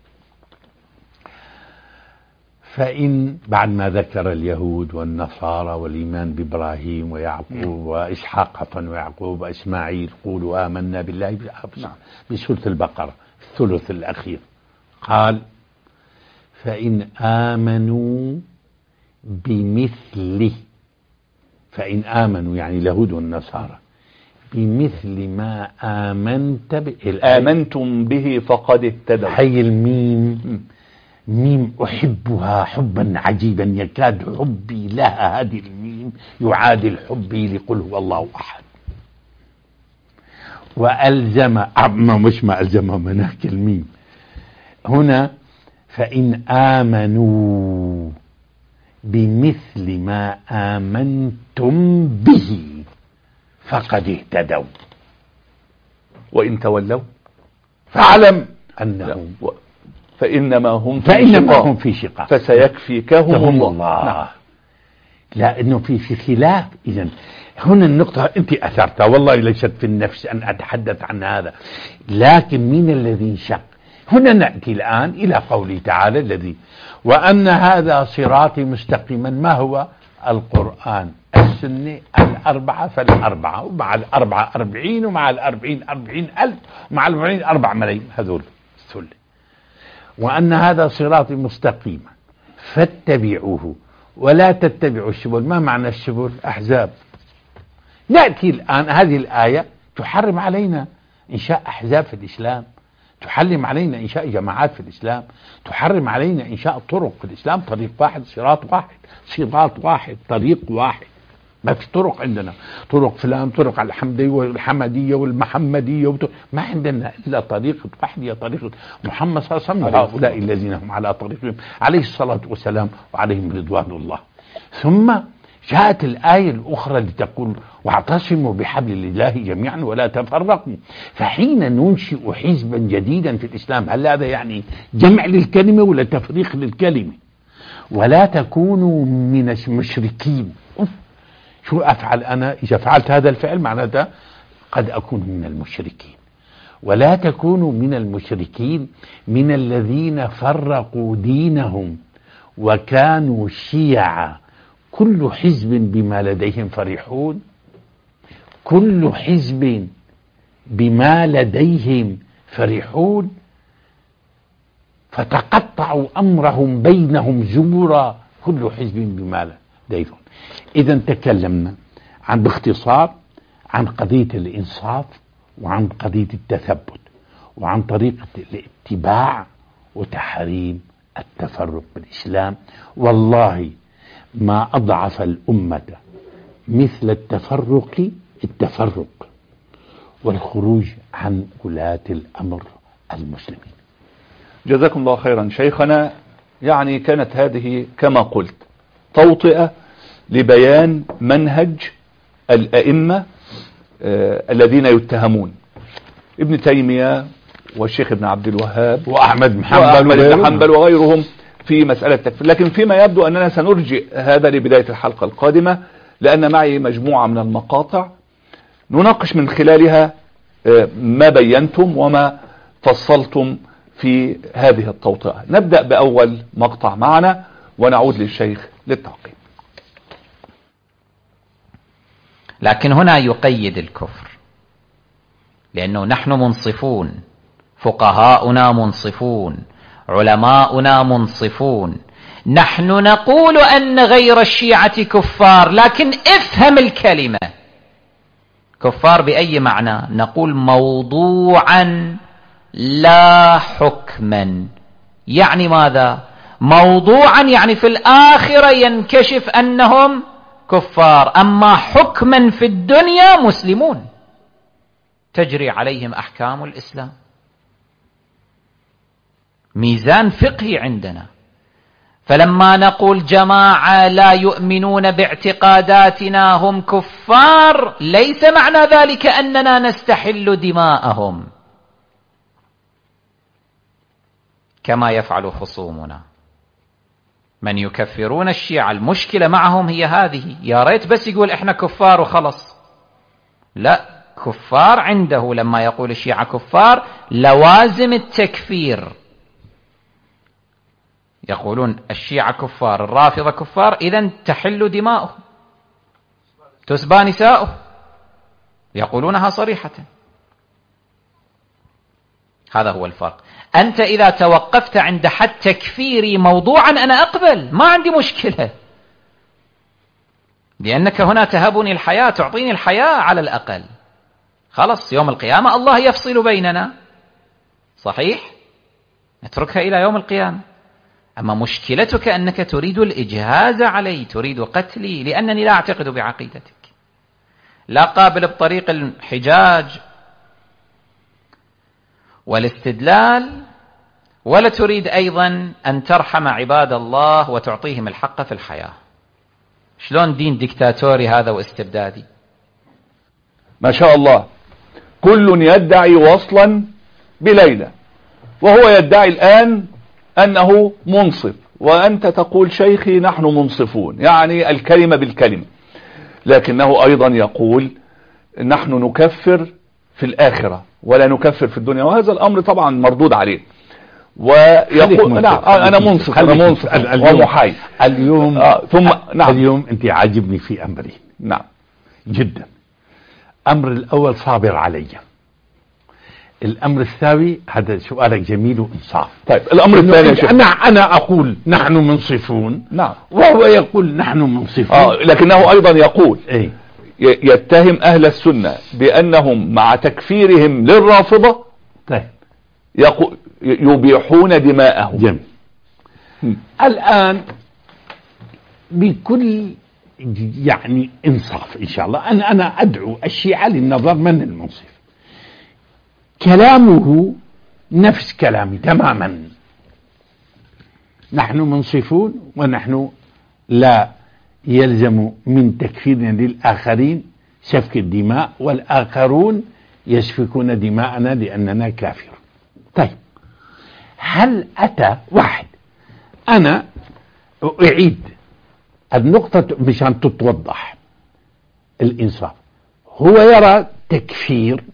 فإن، بعد ما ذكر اليهود والنصارى والإيمان بإبراهيم ويعقوب وإسحاق عفوا ويعقوب وإسماعيل، قولوا آمنا بالله بسورة البقرة الثلث الأخير، قال: فإن آمنوا بمثله، فإن آمنوا يعني اليهود والنصارى بمثل ما آمنت به، آمنتم به فقد اهتدوا. حي الميم، ميم أحبها حبا عجيبا، يكاد حبي لها، هذه الميم يعادل حبي لقل هو الله أحد. وألزم، ما مش ما ألزمهم هناك الميم هنا، فإن آمنوا بمثل ما آمنتم به فقد اهتدوا وإن تولوا فاعلم أنهم فإنما هم في فإنما شقاق هم في شقاق فسيكفيكهم الله. الله. نعم. لا، إنه في في خلاف. إذن هنا النقطة أنت أثرتها، والله ليست في النفس أن أتحدث عن هذا، لكن من الذي انشق هنا نأتي الآن إلى قوله تعالى الذي وأن هذا صراطي مستقيما. ما هو؟ القرآن، السنة، الأربعة فالأربعة، ومع الأربعة أربعين، ومع الأربعين أربعين ألف، ومع الأربعين أربع ملايين. هذول السلة. وأن هذا صراطي مستقيما فاتبعوه ولا تتبعوا السبل. ما معنى السبل؟ أحزاب. نأتي الآن هذه الآية تحرم علينا إنشاء أحزاب في الإسلام، تحرم علينا إنشاء جماعات في الإسلام، تحرم علينا إنشاء طرق في الإسلام. طريق واحد، صراط واحد، صراط واحد، طريق واحد. ما في طرق عندنا، طرق فلان، طرق الحمدية والحمدية والمحمدية وطرق. ما عندنا إلا طريقة واحدة، طريقة محمد صلى الله عليه وسلم. هؤلاء الذين هم على طريقهم عليه الصلاة والسلام وعليهم رضوان الله. ثم جاءت الآية الأخرى لتقول واعتصموا بحبل الله جميعا ولا تفرقوا. فحين ننشئ حزبا جديدا في الإسلام، هل هذا يعني جمع للكلمة ولا تفريق للكلمة؟ ولا تكونوا من المشركين. شو أفعل أنا إذا فعلت هذا الفعل؟ معناته قد أكون من المشركين. ولا تكونوا من المشركين من الذين فرقوا دينهم وكانوا شيعا كل حزب بما لديهم فرحون. كل حزب بما لديهم فرحون فتقطعوا أمرهم بينهم زبرا كل حزب بما لديهم. إذا تكلمنا عن باختصار عن قضية الإنصاف وعن قضية التثبت وعن طريقة الاتباع وتحريم التفرق بالإسلام. والله ما أضعف الأمة مثل التفرق التفرق والخروج عن ولاة الأمر المسلمين. جزاكم الله خيرا شيخنا. يعني كانت هذه كما قلت توطئة لبيان منهج الأئمة آه الذين يتهمون، ابن تيمية والشيخ ابن عبد الوهاب وأحمد بن حنبل وغيرهم في مسألة التكفير. لكن فيما يبدو أننا سنرجئ هذا لبداية الحلقة القادمة، لأن معي مجموعة من المقاطع نناقش من خلالها ما بينتم وما فصلتم في هذه التوطئة. نبدأ بأول مقطع معنا ونعود للشيخ للتعقيب. لكن هنا يقيد الكفر، لأنه نحن منصفون، فقهاؤنا منصفون، علماؤنا منصفون. نحن نقول أن غير الشيعة كفار، لكن افهم الكلمة كفار بأي معنى؟ نقول موضوعا لا حكما. يعني ماذا؟ موضوعا يعني في الآخرة ينكشف أنهم كفار، أما حكما في الدنيا مسلمون تجري عليهم أحكام الإسلام. ميزان فقهي عندنا. فلما نقول جماعة لا يؤمنون باعتقاداتنا هم كفار، ليس معنى ذلك أننا نستحل دماءهم كما يفعل خصومنا من يكفرون الشيعة. المشكلة معهم هي هذه، يا ريت بس يقول احنا كفار وخلص. لا، كفار عنده لما يقول الشيعة كفار لوازم التكفير. يقولون الشيعة كفار، الرافضة كفار، إذن تحل دماؤهم، تسبى نساؤهم، يقولونها صريحة. هذا هو الفرق. أنت إذا توقفت عند حد تكفيري موضوعا أنا أقبل، ما عندي مشكلة، لأنك هنا تهبني الحياة، تعطيني الحياة على الأقل. خلص يوم القيامة الله يفصل بيننا، صحيح، نتركها إلى يوم القيامة. أما مشكلتك أنك تريد الإجهاز علي، تريد قتلي، لأنني لا أعتقد بعقيدتك، لا قابل بطريق الحجاج والاستدلال، ولا تريد أيضا أن ترحم عباد الله وتعطيهم الحق في الحياة. شلون دين ديكتاتوري هذا واستبدادي؟ ما شاء الله، كل يدعي وصلا بليلى، وهو يدعي الآن أنه منصف، وأنت تقول شيخي نحن منصفون، يعني الكلمة بالكلمة. لكنه أيضا يقول نحن نكفر في الآخرة ولا نكفر في الدنيا، وهذا الأمر طبعا مردود عليه. ويقول نعم أنا منصف أنا منصف ومحايد اليوم آه ثم نعم اليوم أنت عاجبني في أمرين نعم جدا. أمر الأول صابر علي، الأمر الثاني هذا سؤالك جميل وإنصاف. طيب الأمر الثاني أنا أنا أقول نحن منصفون نعم وهو يقول نحن منصفون آه لكنه أيضا يقول إيه؟ يتهم أهل السنة بأنهم مع تكفيرهم للرافضة طيب يبيحون دماءهم. جميل. الآن بكل يعني إنصاف إن شاء الله أنا أنا أدعو الشيعة للنظر من المنصف. كلامه نفس كلامي تماما، نحن منصفون ونحن لا يلزم من تكفيرنا للآخرين سفك الدماء والآخرون يسفكون دماءنا لأننا كافر. طيب هل أتى واحد، أنا أعيد النقطة مشان تتوضح الإنصاف، هو يرى تكفير،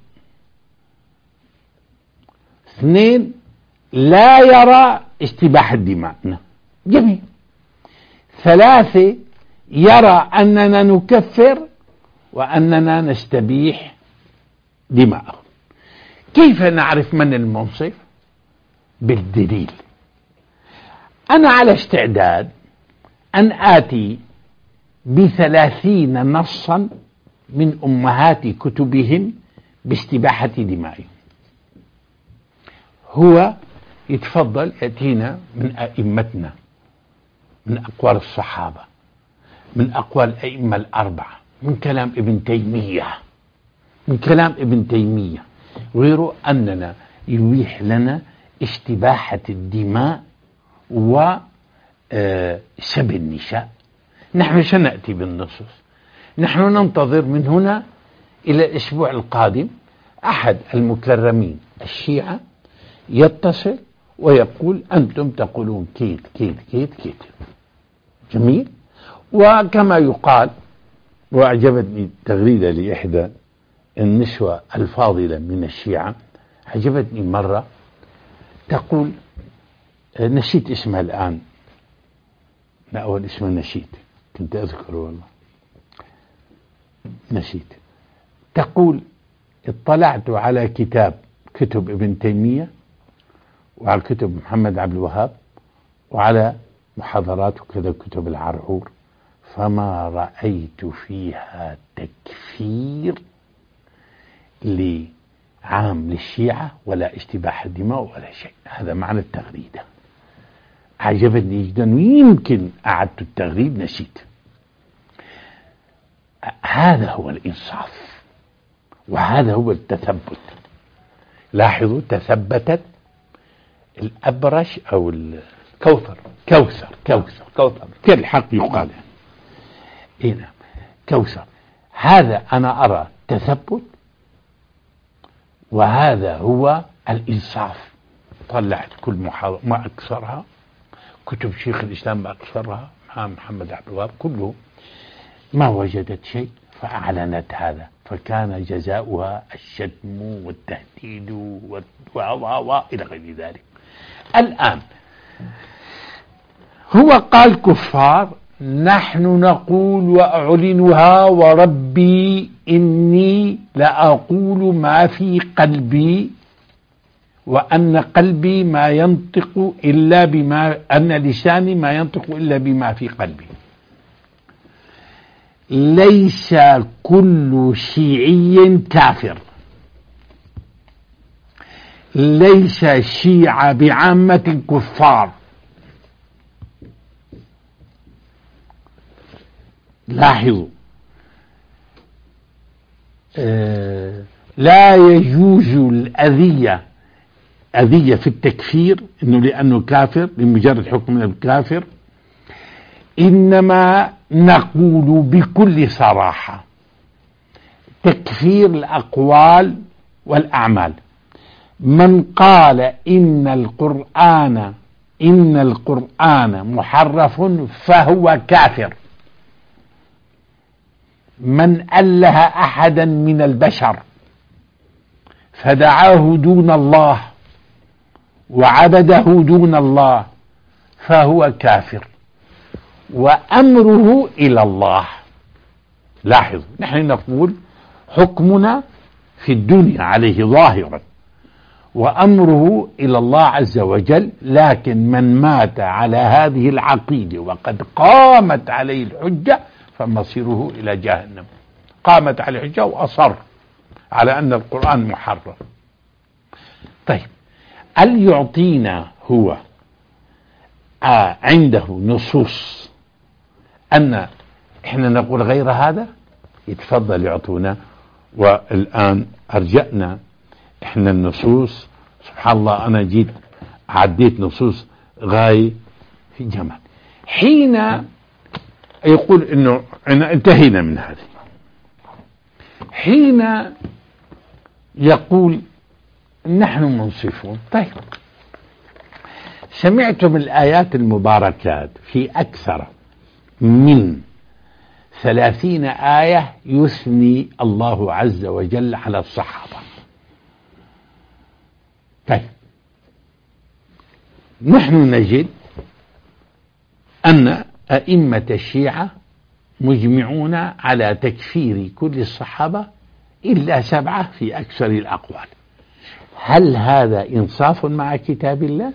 اثنين لا يرى استباحة الدماء، جميل، ثلاثة يرى أننا نكفر وأننا نستبيح دماءهم. كيف نعرف من المنصف؟ بالدليل. أنا على استعداد أن آتي بثلاثين نصا من أمهات كتبهم باستباحة دمائهم. هو يتفضل يأتينا من أئمتنا، من أقوال الصحابة، من أقوال الأئمة الأربعة، من كلام ابن تيمية، من كلام ابن تيمية غير أننا يبيح لنا استباحة الدماء وسب النساء. نحن سنأتي بالنصوص، نحن ننتظر من هنا إلى الأسبوع القادم أحد المكرمين الشيعة يتصل ويقول أنتم تقولون كيت كيت كيت كيت. جميل. وكما يقال، وأعجبتني تغريدة لإحدى النسوة الفاضلة من الشيعة، عجبتني مرة تقول، نسيت اسمها الآن، لا أول اسمها نسيت، كنت أذكره والله نسيت. تقول اطلعت على كتاب كتب ابن تيمية وعلى كتب محمد عبد الوهاب وعلى محاضرات وكذا كتب العرعور، فما رأيت فيها تكفير لعام للشيعة ولا استباحة دماء ولا شيء. هذا معنى التغريدة، عجبني جدا، ويمكن أعدت التغريد نسيت. هذا هو الإنصاف وهذا هو التثبت. لاحظوا تثبتت الأبرش أو الكوثر كوثر كوثر كوثر كالحق يقال هنا كوثر. هذا أنا أرى تثبت وهذا هو الإنصاف. طلعت كل محاضرة ما أكثرها، كتب شيخ الإسلام ما أكثرها، محمد عبد الوهاب كله، ما وجدت شيء فأعلنت هذا، فكان جزاؤها الشتم والتهديد وإلى غير ذلك. الآن هو قال كفار، نحن نقول وأعلنها وربي إني لأقول ما في قلبي وأن قلبي ما ينطق إلا بما أن لساني ما ينطق إلا بما في قلبي. ليس كل شيعي كافر، ليس الشيعة بعامة كفار. لاحظوا آه لا يجوز الأذية أذية في التكفير إنه لأنه كافر لمجرد حكم من الكافر، إنما نقول بكل صراحة تكفير الأقوال والأعمال. من قال إن القرآن إن القرآن محرف فهو كافر. من أله أحدا من البشر فدعاه دون الله وعبده دون الله فهو كافر وأمره إلى الله. لاحظوا، نحن نقول حكمنا في الدنيا عليه ظاهرا وأمره إلى الله عز وجل، لكن من مات على هذه العقيدة وقد قامت عليه الحجة فمصيره إلى جهنم. قامت عليه الحجة وأصر على أن القرآن محرف. طيب، هل يعطينا هو آه عنده نصوص أن إحنا نقول غير هذا؟ يتفضل يعطونا. والآن أرجعنا إحنا النصوص، سبحان الله أنا جيت عديت نصوص غاية في جمال. حين يقول إنه انتهينا من هذه، حين يقول نحن منصفون. طيب، سمعتم الآيات المباركات في أكثر من ثلاثين آية يثني الله عز وجل على الصحابة. طيب، نحن نجد أن أئمة الشيعة مجمعون على تكفير كل الصحابة إلا سبعة في أكثر الأقوال. هل هذا إنصاف مع كتاب الله؟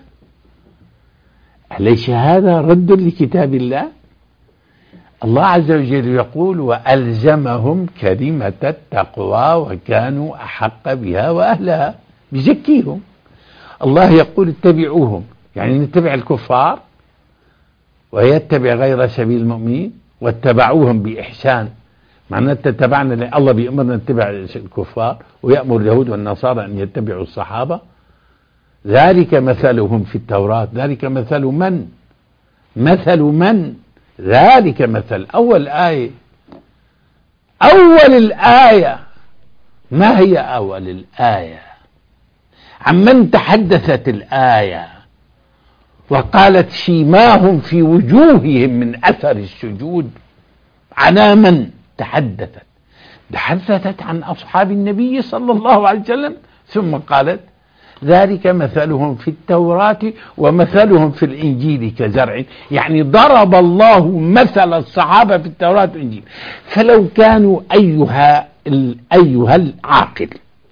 أليس هذا رد لكتاب الله؟ الله عز وجل يقول وألزمهم كلمة التقوى وكانوا أحق بها وأهلها، بيزكيهم. الله يقول اتبعوهم، يعني نتبع الكفار ويتبع غير سبيل المؤمنين، واتبعوهم بإحسان. معناته تبعنا، الله بيأمرنا نتبع الكفار ويأمر اليهود والنصارى أن يتبعوا الصحابة. ذلك مثلهم في التوراة، ذلك مثل من مثل من ذلك مثل. أول آية أول الآية ما هي أول الآية؟ عمن تحدثت الآية وقالت سيماهم في وجوههم من أثر السجود. على من تحدثت؟ تحدثت عن أصحاب النبي صلى الله عليه وسلم، ثم قالت ذلك مثلهم في التوراة ومثلهم في الإنجيل كزرع. يعني ضرب الله مثل الصحابة في التوراة والإنجيل. فلو كانوا أيها أيها العاقل،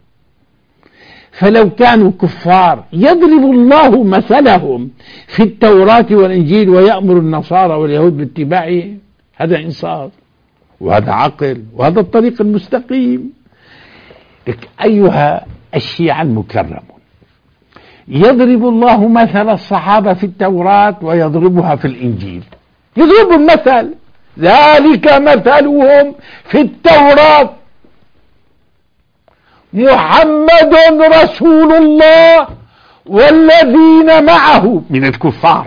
فلو كانوا كفار يضرب الله مثلهم في التوراة والإنجيل ويأمر النصارى واليهود باتباعه، هذا إنصاف وهذا عقل وهذا الطريق المستقيم. أيها الشيعة المكرمون، يضرب الله مثل الصحابة في التوراة ويضربها في الإنجيل. يضرب المثل، ذلك مثلهم في التوراة محمد رسول الله والذين معه من الكفار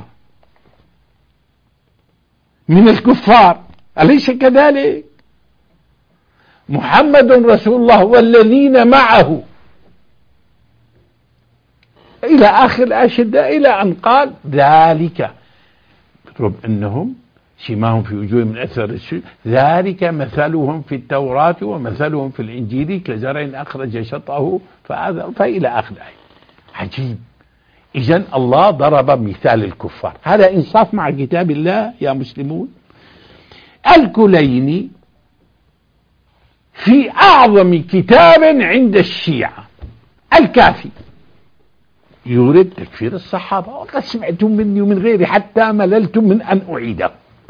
من الكفار أليس كذلك؟ محمد رسول الله والذين معه إلى آخر الأشدة، إلى أن قال ذلك رب أنهم سيماهم في وجوههم من أثر السجود، ذلك مثلهم في التوراة ومثلهم في الإنجيل كزرع أخرج شطأه فآذره، فإلى آخر الآية. عجيب. إذن الله ضرب مثال الكفار. هذا إنصاف مع كتاب الله يا مسلمون؟ الكليني في أعظم كتاب عند الشيعة الكافي يورد تكفير الصحابة، وقد سمعتم مني ومن غيري حتى مللتم من أن أعيده.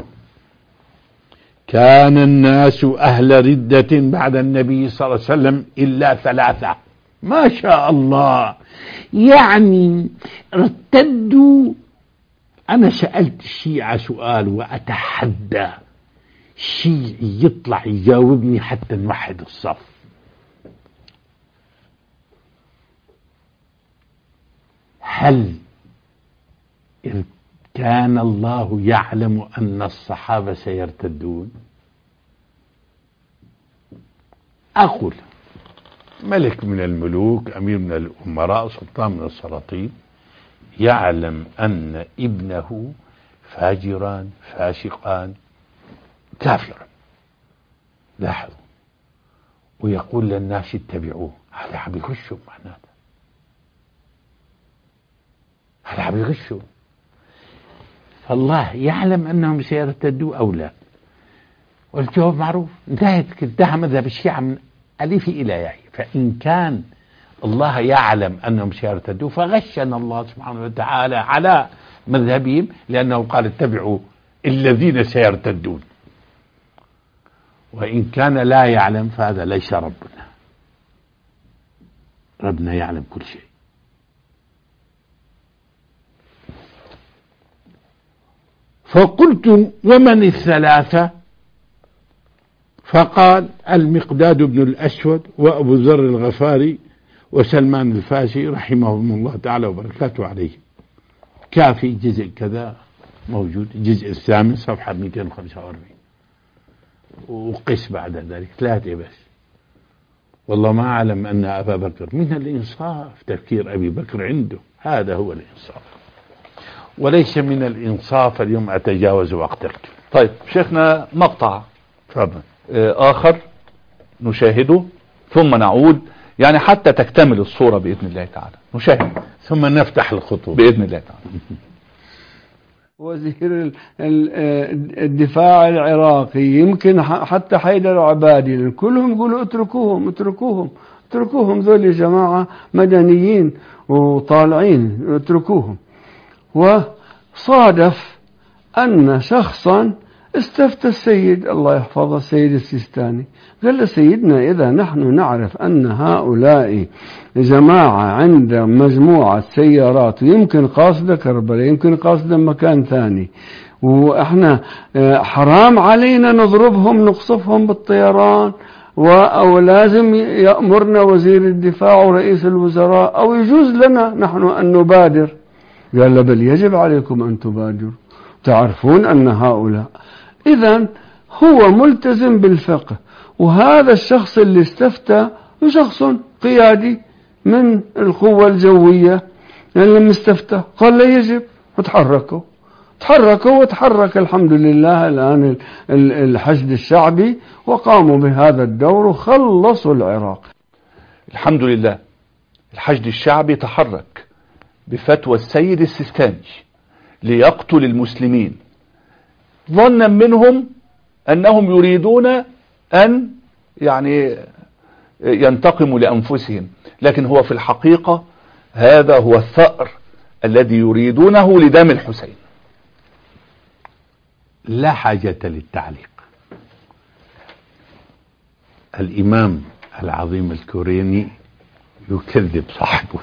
كان الناس أهل ردة بعد النبي صلى الله عليه وسلم إلا ثلاثة. ما شاء الله، يعني ارتدوا. أنا سألت الشيعة سؤال وأتحدى شيعي يطلع يجاوبني حتى نوحد الصف. هل كان الله يعلم أن الصحابة سيرتدون؟ أقول ملك من الملوك، أمير من الأمراء، سلطان من السلاطين يعلم أن ابنه فاجرا فاسقا كافرا، لاحظوا، ويقول للناس اتبعوه. هذا عم يخشوا معناته. هل عم يغشوا؟ فالله يعلم أنهم سيرتدوا أو لا. والجواب معروف، انتهت. انتهى مذهب الشيعة من ألف إلى ياء. فإن كان الله يعلم أنهم سيرتدوا فغشنا الله سبحانه وتعالى على مذهبهم، لأنه قال اتبعوا الذين سيرتدون. وإن كان لا يعلم فهذا ليس ربنا، ربنا يعلم كل شيء. فقلت ومن الثلاثة؟ فقال المقداد بن الأسود وأبو ذر الغفاري وسلمان الفارسي رحمهم الله تعالى وبركاته عليه. كافي جزء كذا موجود، الجزء الثامن صفحة مئتين وخمسة وأربعين، وقس بعد ذلك ثلاثة بس. والله ما أعلم أن أبا بكر من الإنصاف تفكير أبي بكر عنده، هذا هو الإنصاف، وليس من الإنصاف اليوم أتجاوز وأقتلك. طيب شيخنا مقطع تفضل آخر نشاهده ثم نعود، يعني حتى تكتمل الصورة بإذن الله تعالى. نشاهد ثم نفتح الخطوة بإذن الله تعالى. وزير الدفاع العراقي يمكن حتى حيدر العبادي كلهم يقولوا اتركوهم اتركوهم اتركوهم، ذول يا جماعة مدنيين وطالعين اتركوهم. وصادف أن شخصا استفتى السيد الله يحفظه السيد السيستاني، قال له سيدنا إذا نحن نعرف أن هؤلاء جماعة عند مجموعة سيارات ويمكن قاصدة كربلاء يمكن قاصدة مكان ثاني، وإحنا حرام علينا نضربهم نقصفهم بالطيران، أو لازم يأمرنا وزير الدفاع ورئيس الوزراء، أو يجوز لنا نحن أن نبادر؟ قال له بل يجب عليكم أن تبادروا، تعرفون أن هؤلاء. إذن هو ملتزم بالفقه. وهذا الشخص اللي استفتى شخص قيادي من القوة الجوية، يعني لما استفتى قال لا يجب، وتحركوا تحركوا وتحرك الحمد لله الآن الحشد الشعبي وقاموا بهذا الدور وخلصوا العراق. الحمد لله الحشد الشعبي تحرك بفتوى السيد السيستاني ليقتل المسلمين، ظنا منهم أنهم يريدون أن يعني ينتقموا لأنفسهم، لكن هو في الحقيقة هذا هو الثأر الذي يريدونه لدم الحسين. لا حاجة للتعليق. الإمام العظيم الكوريني يكذب صاحبه.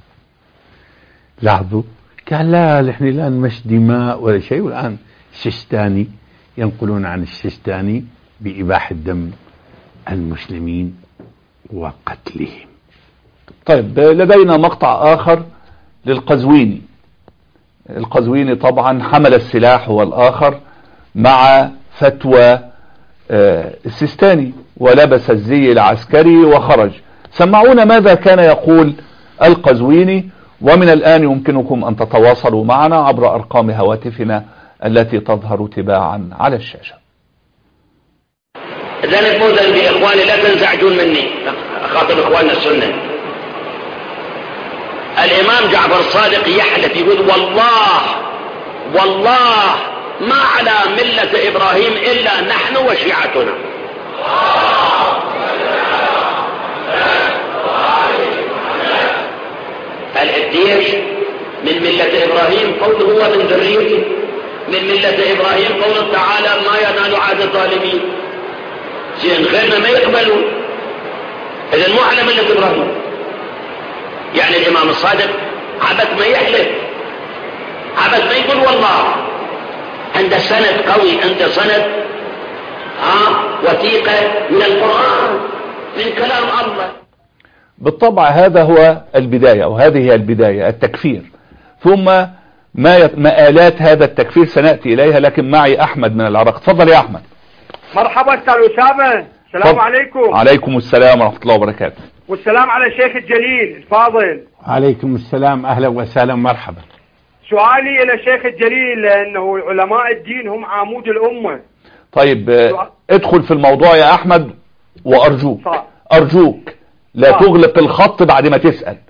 لاحظوا قال لا نحن الآن مش دماء ولا شيء، والآن السيستاني ينقلون عن السيستاني بإباحة دم المسلمين وقتلهم. طيب لدينا مقطع آخر للقزويني. القزويني طبعا حمل السلاح هو الآخر مع فتوى السيستاني ولبس الزي العسكري وخرج. سمعونا ماذا كان يقول القزويني، ومن الآن يمكنكم أن تتواصلوا معنا عبر أرقام هواتفنا التي تظهر تباعا على الشاشة. ذلك مو ذنبي إخواني، لا تنزعجون مني، أخاطب إخواننا السنة. الإمام جعفر الصادق يحلف يقول والله والله ما على ملة إبراهيم إلا نحن وشيعتنا. الديش من ملة إبراهيم قول هو من ذريته، من ملة إبراهيم قول تعالى ما ينال عهد الظالمين. زين غيرنا ما يقبلون، إذن مو على ملة إبراهيم. يعني الإمام الصادق عبد ما يحلف، عبد ما يقول والله، عند سند قوي، عند سند ها وثيقة من القرآن من كلام الله. بالطبع هذا هو البداية، وهذه هي البداية التكفير، ثم ما مآلات هذا التكفير سنأتي إليها. لكن معي أحمد من العراق. تفضل يا أحمد. مرحبا أستاذ أسامة، السلام عليكم. عليكم السلام ورحمة الله وبركاته. والسلام على الشيخ الجليل الفاضل. عليكم السلام، أهلا وسهلا مرحبا. سؤالي إلى الشيخ الجليل، لأنه علماء الدين هم عمود الأمة. طيب ادخل في الموضوع يا أحمد، وأرجوك صح. أرجوك لا صح. تغلق الخط بعد ما تسأل.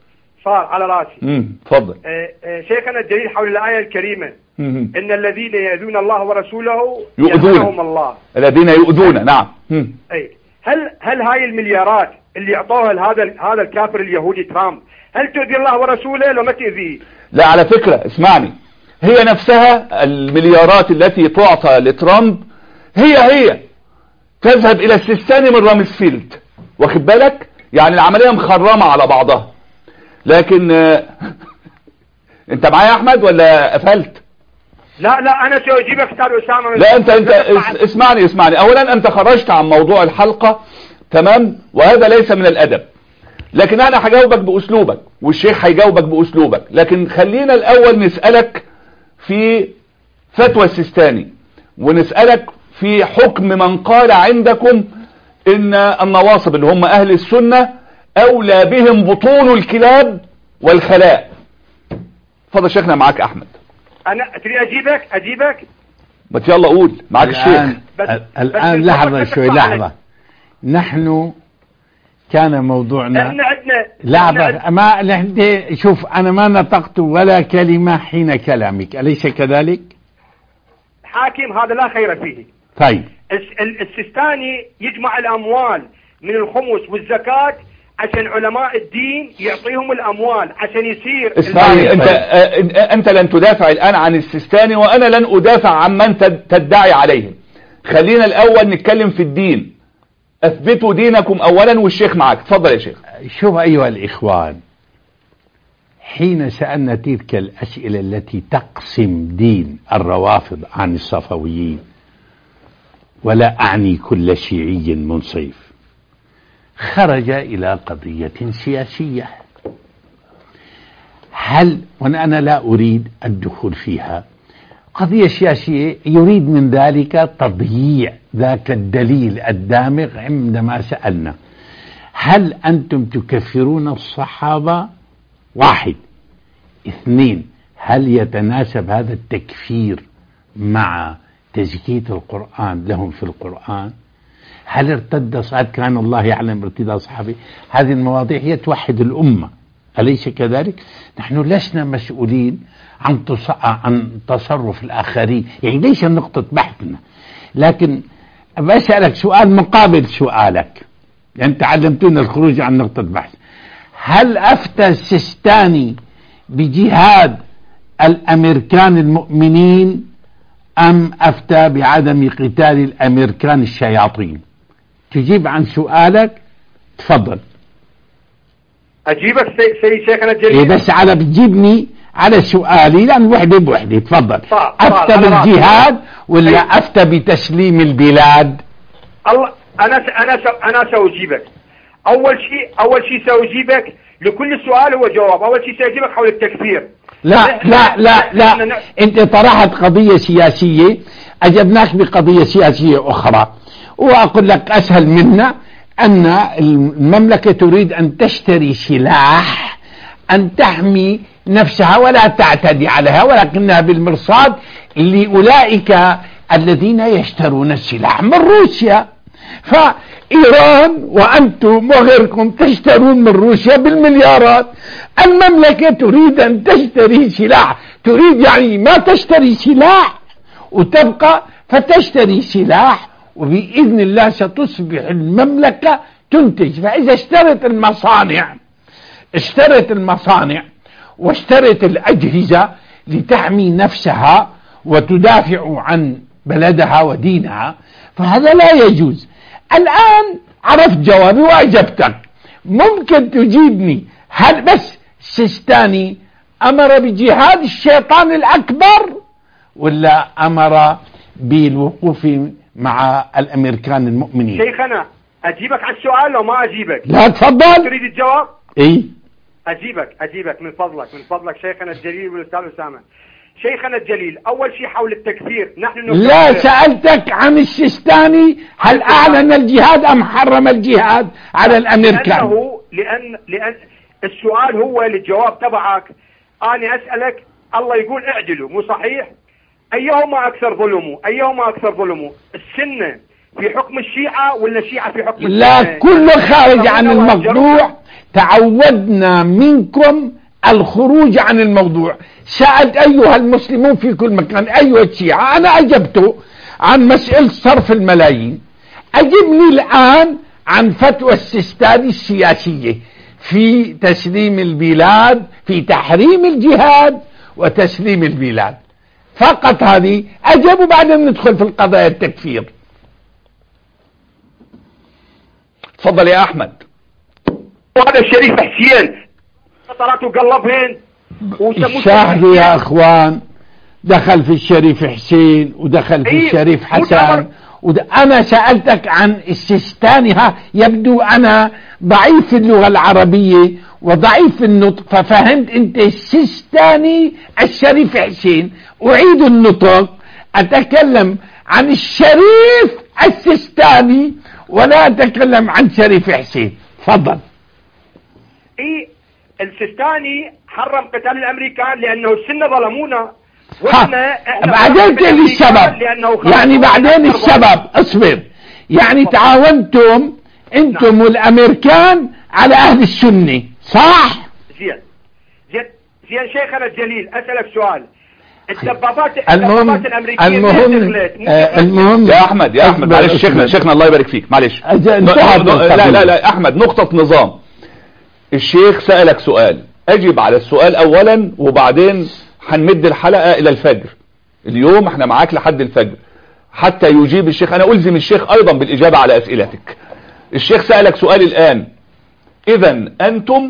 استفسار على راسي. امم تفضل. آه آه شيخنا الجليل حول الآية الكريمة مم. إن الذين يؤذون الله ورسوله يؤذون يلعنهم الله. الذين يؤذون. نعم. مم. أي هل هل هاي المليارات اللي اعطوها لهذا هذا الكافر اليهودي ترامب هل تؤذي الله ورسوله لو ما تؤذيه؟ لا على فكرة اسمعني، هي نفسها المليارات التي تعطى لترامب هي هي تذهب الى السيستاني من رامسفيلد، واخد بالك؟ يعني العملية مخرمة على بعضها. لكن انت معايا يا احمد ولا قفلت؟ لا لا انا سأجيبك استاذ اسامه. لا انت انت اسمعني اسمعني اولا انت خرجت عن موضوع الحلقة، تمام؟ وهذا ليس من الادب، لكن انا هجاوبك باسلوبك والشيخ هيجاوبك باسلوبك. لكن خلينا الاول نسألك في فتوى السيستاني، ونسألك في حكم من قال عندكم ان النواصب اللي هم اهل السنة اولى بهم بطون الكلاب والخلاء. اتفضل شيخنا، معاك احمد. انا تريد اجيبك اجيبك ما يلا قول، معاك الشيخ. بس الان بس لحظة شوي لحظة. نحن كان موضوعنا احنا عندنا لحظة ما لحظة. شوف انا ما نطقت ولا كلمة حين كلامك، اليس كذلك؟ حاكم هذا لا خير فيه. طيب السيستاني يجمع الاموال من الخمس والزكاة عشان علماء الدين يعطيهم الاموال عشان يصير. اسمعني انت آه انت لن تدافع الان عن السيستاني وانا لن ادافع عن من تدعي عليهم. خلينا الاول نتكلم في الدين. اثبتوا دينكم اولا والشيخ معك. اتفضل يا شيخ. شوف ايها الاخوان، حين سألنا تلك الاسئلة التي تقسم دين الروافض عن الصفويين، ولا اعني كل شيعي منصف، خرج الى قضية سياسية. هل وانا لا اريد الدخول فيها، قضية سياسية يريد من ذلك تضييع ذاك الدليل الدامغ عندما سألنا هل أنتم تكفرون الصحابة؟ واحد. اثنين، هل يتناسب هذا التكفير مع تزكية القرآن لهم في القرآن؟ هل ارتد صعد كان الله يعلم ارتداء صحابي؟ هذه المواضيع هي توحد الأمة، أليس كذلك؟ نحن لسنا مسؤولين عن عن تصرف الآخرين، يعني ليس نقطة بحثنا. لكن بسألك سؤال مقابل سؤالك، يعني تعلمتون الخروج عن نقطة بحث. هل أفتى السيستاني بجهاد الأمريكان المؤمنين أم أفتى بعدم قتال الأمريكان الشياطين؟ تجيب عن سؤالك. تفضل. أجيبك سيد شيخنا الجليل. إيه بس على بتجيبني على سؤالي لأن وحدة بوحدة. تفضل. أفتى بالجهاد ولا أي. أفتى بتسليم البلاد؟ الله أنا س... أنا س... أنا سأجيبك. أول شيء أول شيء سأجيبك لكل سؤال هو جواب. أول شيء سأجيبك حول التكفير. لا لا لا لا, لا. أنت طرحت قضية سياسية، أجبناك بقضية سياسية أخرى، وأقول لك أسهل منا أن المملكة تريد أن تشتري سلاح أن تحمي نفسها ولا تعتدي عليها، ولكنها بالمرصاد لأولئك الذين يشترون السلاح من روسيا. فإيران وأنتم وغيركم تشترون من روسيا بالمليارات. المملكة تريد أن تشتري سلاح، تريد يعني ما تشتري سلاح وتبقى، فتشتري سلاح وبإذن الله ستصبح المملكة تنتج. فإذا اشترت المصانع اشترت المصانع واشترت الأجهزة لتحمي نفسها وتدافع عن بلدها ودينها، فهذا لا يجوز. الآن عرفت جوابي وأجبتك. ممكن تجيبني هل بس سيستاني أمر بجهاد الشيطان الأكبر ولا أمر بالوقوف مع الأمريكان المؤمنين؟ شيخنا أجيبك على السؤال لو ما أجيبك؟ لا تفضل. تريد الجواب؟ إيه أجيبك أجيبك من فضلك من فضلك شيخنا الجليل والأستاذ أسامة. شيخنا الجليل، أول شيء حول التكفير نحن لا سألتك عن السيستاني هل أعلن الجهاد أم حرم الجهاد على الأمريكان؟ لأنه لأن لأن السؤال هو للجواب تبعك. أنا أسألك الله يقول اعدلوا، مو صحيح؟ أيهما أكثر ظلموا؟ أيهما أكثر ظلموا؟ السنة في حكم الشيعة ولا الشيعة في حكم لا، السنة؟ كله خارج عن الموضوع. تعودنا منكم الخروج عن الموضوع. سألت أيها المسلمون في كل مكان أيها الشيعة، أنا أجبته عن مسألة صرف الملايين. أجبني الآن عن فتوى السيستاني السياسية في تسليم البلاد، في تحريم الجهاد وتسليم البلاد. فقط هذه أجب، وبعدين ندخل في القضايا التكفير. تفضل يا أحمد. وهذا الشريف حسين طلعته قلبهن وسموه شاهدوا يا أخوان، دخل في الشريف حسين ودخل في إيه؟ الشريف حسن. أنا سألتك عن السيستاني، ها يبدو أنا ضعيف اللغة العربية وضعيف النطق، ففهمت أنت السيستاني الشريف حسين. أعيد النطق، أتكلم عن الشريف السيستاني ولا أتكلم عن شريف حسين. تفضل. إيه السيستاني حرم قتال الأمريكان لأنه السنة ظلمونا، وإحنا بعدين تقول السبب، يعني بعدين السبب اصبر، يعني تعاونتم انتم نعم. والامريكان على اهل السنة، صح؟ زين زين زين شيخنا الجليل، اسألك سؤال. الدبابات المهم الامريكيه المهم آه المهم يا احمد يا احمد معلش شيخنا شيخنا الله يبارك فيك، معلش لا لا لا احمد، نقطة نظام. الشيخ سألك سؤال، اجب على السؤال اولا وبعدين هنمد الحلقة الى الفجر. اليوم احنا معاك لحد الفجر حتى يجيب الشيخ. انا الزم الشيخ ايضا بالاجابة على اسئلتك. الشيخ سألك سؤال الان، اذا انتم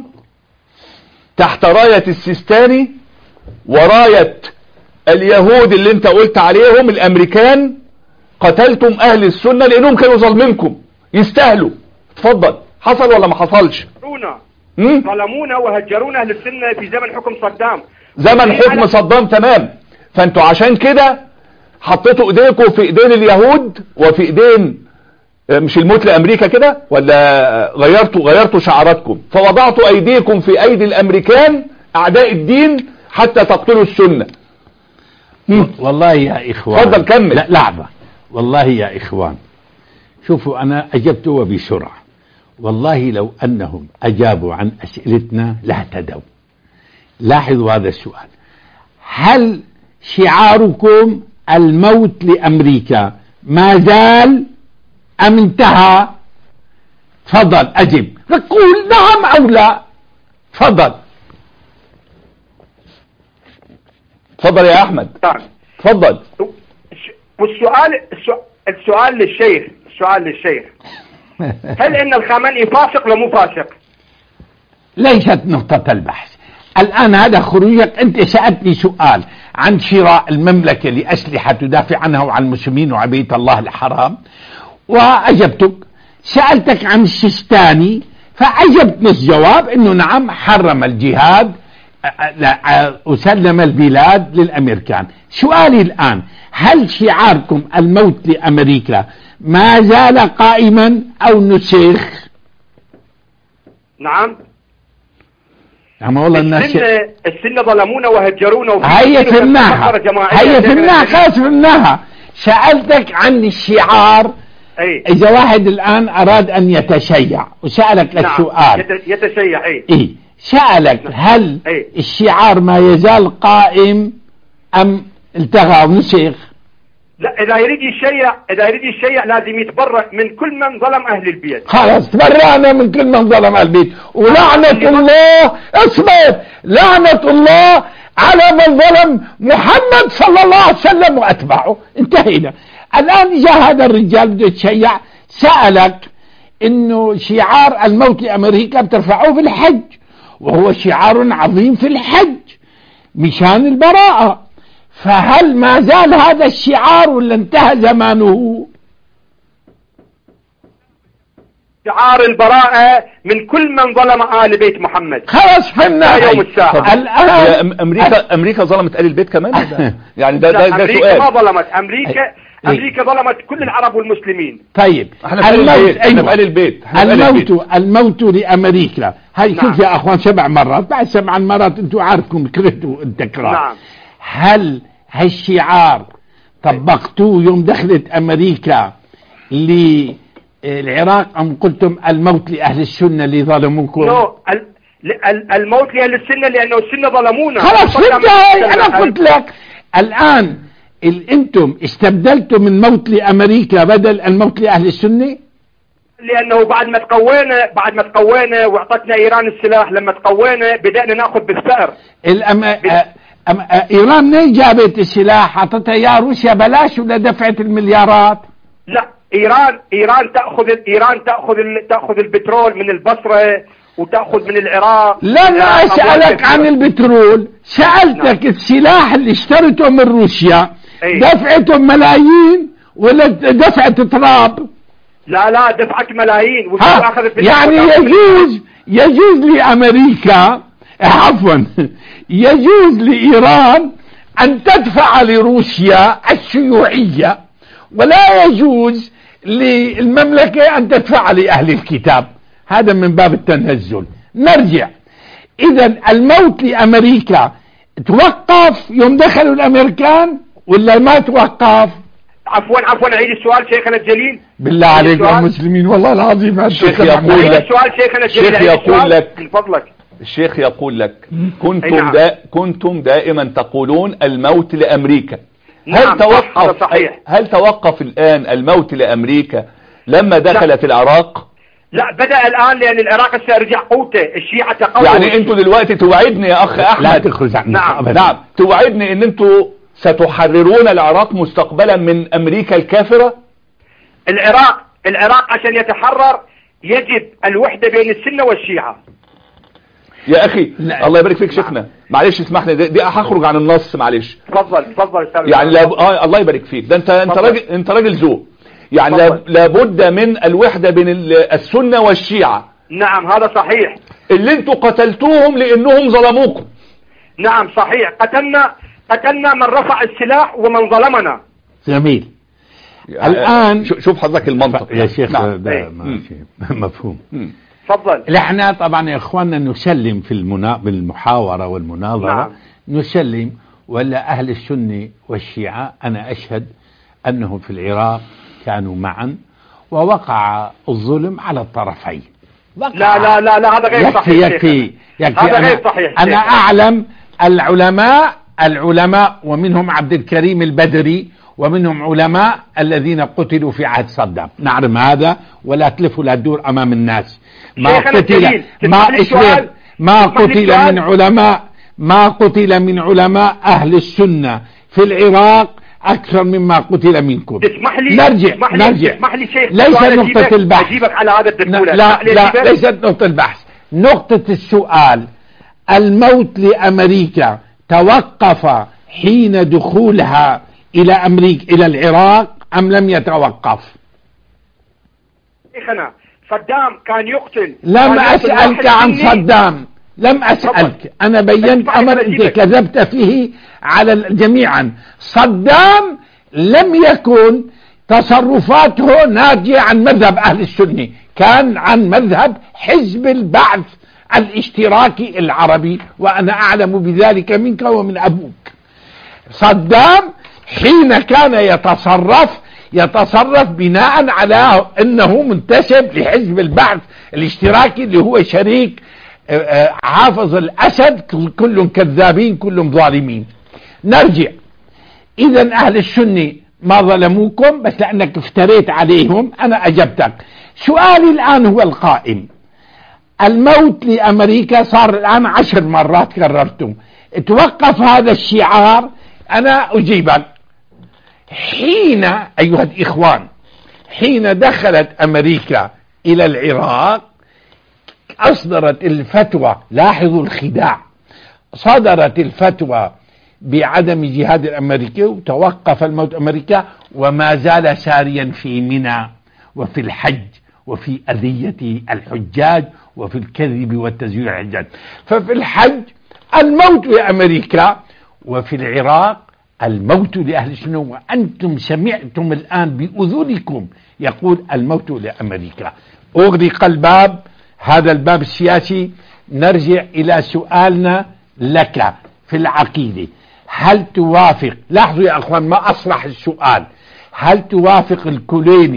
تحت راية السيستاني وراية اليهود اللي انت قلت عليهم الامريكان، قتلتم اهل السنة لانهم كانوا ظالمينكم يستاهلوا. اتفضل، حصل ولا ما حصلش؟ ظلمونا وهجرونا اهل السنة في زمن حكم صدام، زمن حكم صدام، تمام. فانتوا عشان كده حطيتوا ايديكم في ايدين اليهود وفي ايدين مش الموت لامريكا كده، ولا غيرتوا غيرتوا شعاراتكم فوضعتوا ايديكم في ايدي الامريكان اعداء الدين حتى تقتلوا السنة. والله يا اخوان، اتفضل كمل. لا لحظة، والله يا اخوان شوفوا، انا اجبت وبسرعة. والله لو انهم اجابوا عن اسئلتنا لاهتدوا. لاحظوا هذا السؤال، هل شعاركم الموت لأمريكا ما زال أم انتهى؟ تفضل أجب، قول نعم أو لا. تفضل تفضل يا أحمد، تفضل. والسؤال السؤال للشيخ السؤال للشيخ هل إن الخامنئي فاسق ولا مو فاسق؟ ليست نقطة البحث الآن هذا خروجك. أنت سألتني سؤال عن شراء المملكة لأسلحة تدافع عنها وعن المسلمين وعن بيت الله الحرام وأجبتك. سألتك عن السيستاني فأجبت نص جواب إنه نعم حرم الجهاد وسلم البلاد للأمريكان. سؤالي الآن، هل شعاركم الموت لأمريكا ما زال قائما أو نسخ؟ نعم. يعني والله الناس السنة السنة ظلمونا وهجرونا هيا فهمناها هيا فهمناها خلاص فهمناها. سألتك عن الشعار. أي. إذا واحد الآن أراد أن يتشيع وسألك نعم. السؤال يتشيع أي. إيه سألك نعم. هل أي. الشعار ما يزال قائم أم التغى ونسخ؟ لا، إذا يريد الشيع إذا يريد الشيع لازم يتبرأ من كل من ظلم أهل البيت. خلاص تبرأنا من كل من ظلم أهل البيت، ولعنة الله اصبر لعنة الله على من ظلم محمد صلى الله عليه وسلم وأتباعه. انتهينا. الآن جاء هذا الرجال بده يتشيع، سألك إنه شعار الموت لأمريكا بترفعوه في الحج، وهو شعار عظيم في الحج مشان البراءة، فهل ما زال هذا الشعار ولا انتهى زمانه؟ شعار البراءة من كل من ظلم آل بيت محمد. خلاص فهمنا يوم الساعة. الآن أمريكا أمريكا ظلمت آل البيت كمان يعني ده ده, ده أمريكا سؤال. ما ظلمت أمريكا أي. أمريكا ظلمت كل العرب والمسلمين. طيب احنا الموت احنا بآل البيت الموت الموت لأمريكا. هاي نعم. شوف يا أخوان سبع مرات، بعد سبع مرات أنتوا عارفكم كرهتوا التكرار. نعم. هل هالشعار طبقتوه يوم دخلت أمريكا للعراق أم قلتم الموت لأهل السنة اللي ظلموكم؟ نو الموت لأهل السنة لأنه السنة ظلمونا. خلاص فهمت. أنا قلت لك الآن أنتم استبدلتم الموت لأمريكا بدل الموت لأهل السنة، لأنه بعد ما تقوينا بعد ما تقوينا وأعطتنا إيران السلاح، لما تقوينا بدأنا نأخذ بالثأر. الأم... أم... إيران منين جابت السلاح؟ أعطتها يا روسيا بلاش ولا دفعت المليارات؟ لا، إيران إيران تأخذ إيران تأخذ تأخذ البترول من البصرة وتأخذ من العراق. لا لا أسألك عن البترول، سألتك نعم. السلاح اللي اشترته من روسيا ايه؟ دفعته ملايين ولا دفعت تراب؟ لا لا دفعت ملايين. يعني يجوز يجوز لأمريكا عفوا يجوز لإيران أن تدفع لروسيا الشيوعية، ولا يجوز للمملكة أن تدفع لأهل الكتاب. هذا من باب التنزل. نرجع إذا الموت لأمريكا توقف يوم دخلوا الأمريكان ولا ما توقف؟ عفوا عفوا أعيد السؤال شيخنا الجليل بالله عليك يا المسلمين والله العظيم. الشيخ يقول لك السؤال شيخنا الجليل الشيخ يقول لك من فضلك. الشيخ يقول لك كنتم نعم. دا كنتم دائما تقولون الموت لأمريكا. نعم هل توقف صحيح. هل توقف الآن الموت لأمريكا لما دخلت لا. العراق؟ لا بدأ الآن لأن العراق سيرجع قوته، الشيعة تقوى. يعني انتوا دلوقتي توعدني يا أخ أحمد لا تخرج عن نعم نعم توعدني ان انتوا ستحررون العراق مستقبلا من أمريكا الكافرة؟ العراق العراق عشان يتحرر يجب الوحدة بين السنة والشيعة يا أخي. لا. الله يبارك فيك شيخنا، معلش اسمح لي دي, دي هخرج عن النص معلش. تفضل تفضل يعني لا آه الله يبارك فيك. ده انت انت راجل انت راجل ذوق. يعني لابد من الوحدة بين السنة والشيعة. نعم هذا صحيح. اللي انتوا قتلتوهم لانهم ظلموكم. نعم صحيح، قتلنا قتلنا من رفع السلاح ومن ظلمنا. جميل. يعني الآن شوف حضرتك المنطق يا شيخ. نعم. ده مفهوم. تفضل. احنا طبعا يا اخواننا نسلم في المنا... بالمحاورة والمناظرة. نعم. نسلم، ولا أهل السنة والشيعة أنا أشهد أنهم في العراق كانوا معا ووقع الظلم على الطرفين. لا لا لا لا هذا غير صحيح. يكفي يكفي هذا أنا غير صحيح. أنا أعلم العلماء العلماء ومنهم عبد الكريم البدري ومنهم علماء الذين قتلوا في عهد صدام، نعلم هذا ولا تلف ولا تدور أمام الناس. ما قتل ما اسمه ما قتل من علماء ما قتل من علماء أهل السنة في العراق أكثر مما قتل منكم. اسمح لي نرجع اسمح لي نرجع اسمح لي شيخ. ليس نقطة البحث. أجيبك على هذا الدكتور. لا لا ليست نقطة البحث. نقطة السؤال الموت لأمريكا توقف حين دخولها إلى أمريكا إلى العراق أم لم يتوقف؟ شيخنا صدام كان يقتل. لم أسألك عن صدام، لم أسألك، أنا بينت أمر أنت كذبت فيه على جميعا. صدام لم يكن تصرفاته ناتجة عن مذهب أهل السنة، كان عن مذهب حزب البعث الاشتراكي العربي، وأنا أعلم بذلك منك ومن أبوك. صدام حين كان يتصرف يتصرف بناء على أنه منتسب لحزب البعث الاشتراكي اللي هو شريك حافظ الأسد، كلهم كذابين كلهم ظالمين. نرجع إذا أهل السنة ما ظلموكم، بس لأنك افتريت عليهم أنا أجبتك. سؤالي الآن هو القائم، الموت لأمريكا صار الآن عشر مرات كررتم، توقف هذا الشعار. أنا أجيبك، حين أيها الإخوان حين دخلت أمريكا إلى العراق أصدرت الفتوى، لاحظوا الخداع، صدرت الفتوى بعدم جهاد الأمريكي وتوقف الموت أمريكا، وما زال ساريا في منى وفي الحج وفي أذية الحجاج وفي الكذب والتزوير الحجاج. ففي الحج الموت لأمريكا، وفي العراق الموت لأهل السنة، وأنتم سمعتم الآن بأذنكم يقول الموت لأمريكا. أغلق الباب، هذا الباب السياسي. نرجع إلى سؤالنا لك في العقيدة. هل توافق، لاحظوا يا أخوان ما أصلح السؤال، هل توافق الكليني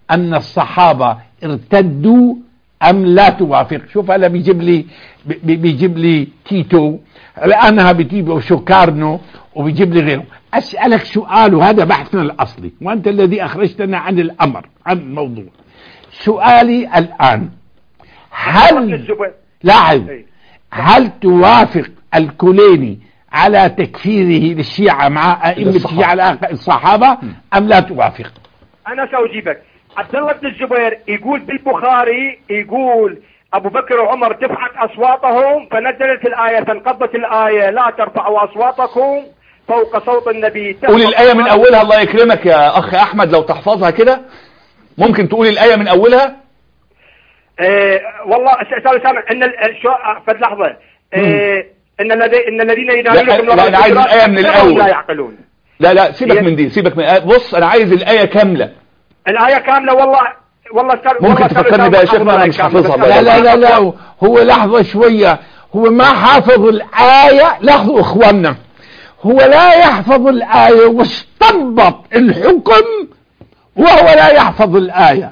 أن الصحابة ارتدوا أم لا توافق؟ شوف هلا بيجيب لي بيجيب لي تيتو، الآنها بتجيب شوكارنو وبيجيب لي غيره. أسألك سؤال، وهذا بحثنا الأصلي وأنت الذي أخرجتنا عن الأمر عن الموضوع. سؤالي الآن، هل لاحظ هل توافق الكليني على تكفيره للشيعة مع أئمة الشيعة الصحابة أم لا توافق؟ أنا سأجيبك. عبد الله بن الزبير يقول بالبخاري، يقول أبو بكر وعمر دفعت أصواتهم فنزلت الآية، فانقضت الآية لا ترفعوا أصواتكم فوق صوت النبي. قول الآية من أولها الله يكرمك يا أخ أحمد، لو تحفظها كده ممكن تقول الآية من أولها؟ إيه والله أستاذ سامع إن شو فد لحظة إيه إن الذي إن الذين ينادونكم لا, لا أنا عايز الآية من الأول. لا يعقلون. لا لا سيبك من دي، سيبك من آية. بص أنا عايز الآية كاملة. الآية كاملة والله والله ممكن تفكرني بقى يا شيخنا، أنا مش حافظها. لا لا لا لا هو لحظة شوية، هو ما حافظ الآية. لحظة إخواننا، هو لا يحفظ الآية واستنبط الحكم وهو لا يحفظ الآية.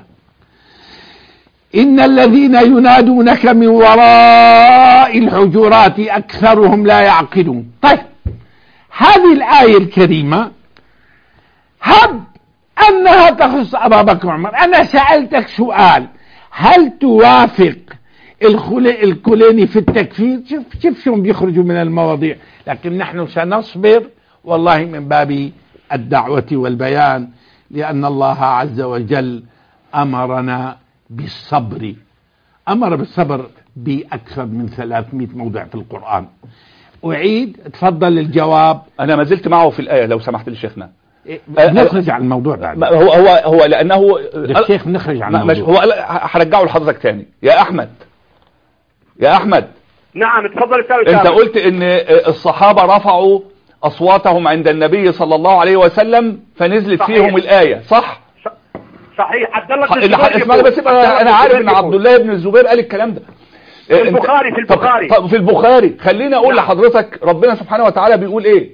إن الذين ينادونك من وراء الحجرات أكثرهم لا يعقلون. طيب هذه الآية الكريمة هب أنها تخص أبا بكر وعمر. أنا سألتك سؤال، هل توافق الكليني في التكفير؟ شوف شوف شو بيخرجوا من المواضيع. لكن نحن سنصبر والله من باب الدعوة والبيان، لأن الله عز وجل أمرنا بالصبر، أمر بالصبر بأكثر من ثلاثمائة موضع في القرآن. أعيد، تفضل الجواب. أنا ما زلت معه في الآية لو سمحت لشيخنا. نخرج عن الموضوع بعد. هو هو هو لأنه الشيخ نخرج عن الموضوع. هو هرجعه لحضرتك تاني يا أحمد. يا أحمد نعم تفضل استاذ. أنت قلت إن الصحابة رفعوا أصواتهم عند النبي صلى الله عليه وسلم فنزلت صحيح. فيهم الآية، صح؟ صحيح. عبد الله بن الزبير اسمعني بس، أنا عارف إن عبد الله بن الزبير قال الكلام ده في البخاري. في البخاري في البخاري خليني أقول نعم. لحضرتك ربنا سبحانه وتعالى بيقول إيه؟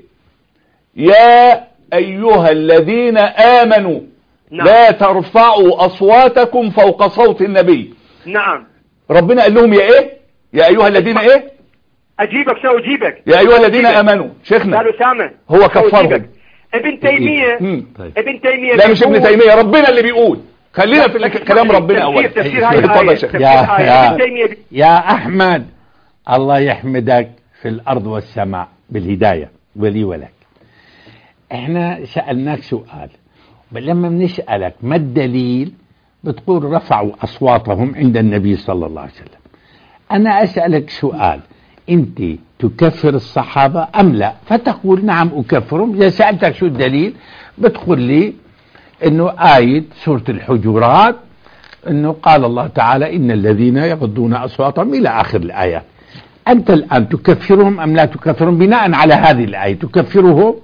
يا أيها الذين آمنوا نعم. لا ترفعوا أصواتكم فوق صوت النبي. نعم ربنا قال لهم يا إيه؟ يا أيها الذين إيه؟ أجيبك سأجيبك. يا أيها الذين آمنوا. شيخنا هو كفرهم. ابن تيمية طيب. ابن تيمية لا مش ابن تيمية، ربنا اللي بيقول. خلينا في كلام ربنا أولا. يا, يا, يا أحمد الله يحمدك في الأرض والسماء بالهداية ولي ولك. احنا سألناك سؤال، لما بنسألك ما الدليل بتقول رفعوا أصواتهم عند النبي صلى الله عليه وسلم. أنا أسألك سؤال، أنت تكفر الصحابة أم لا؟ فتقول نعم أكفرهم. إذا سألتك شو الدليل بتقول لي إنه آية سورة الحجرات إنه قال الله تعالى إن الذين يغضون أصواتهم إلى آخر الآية. أنت الآن تكفرهم أم لا تكفرهم بناء على هذه الآية؟ تكفرهم؟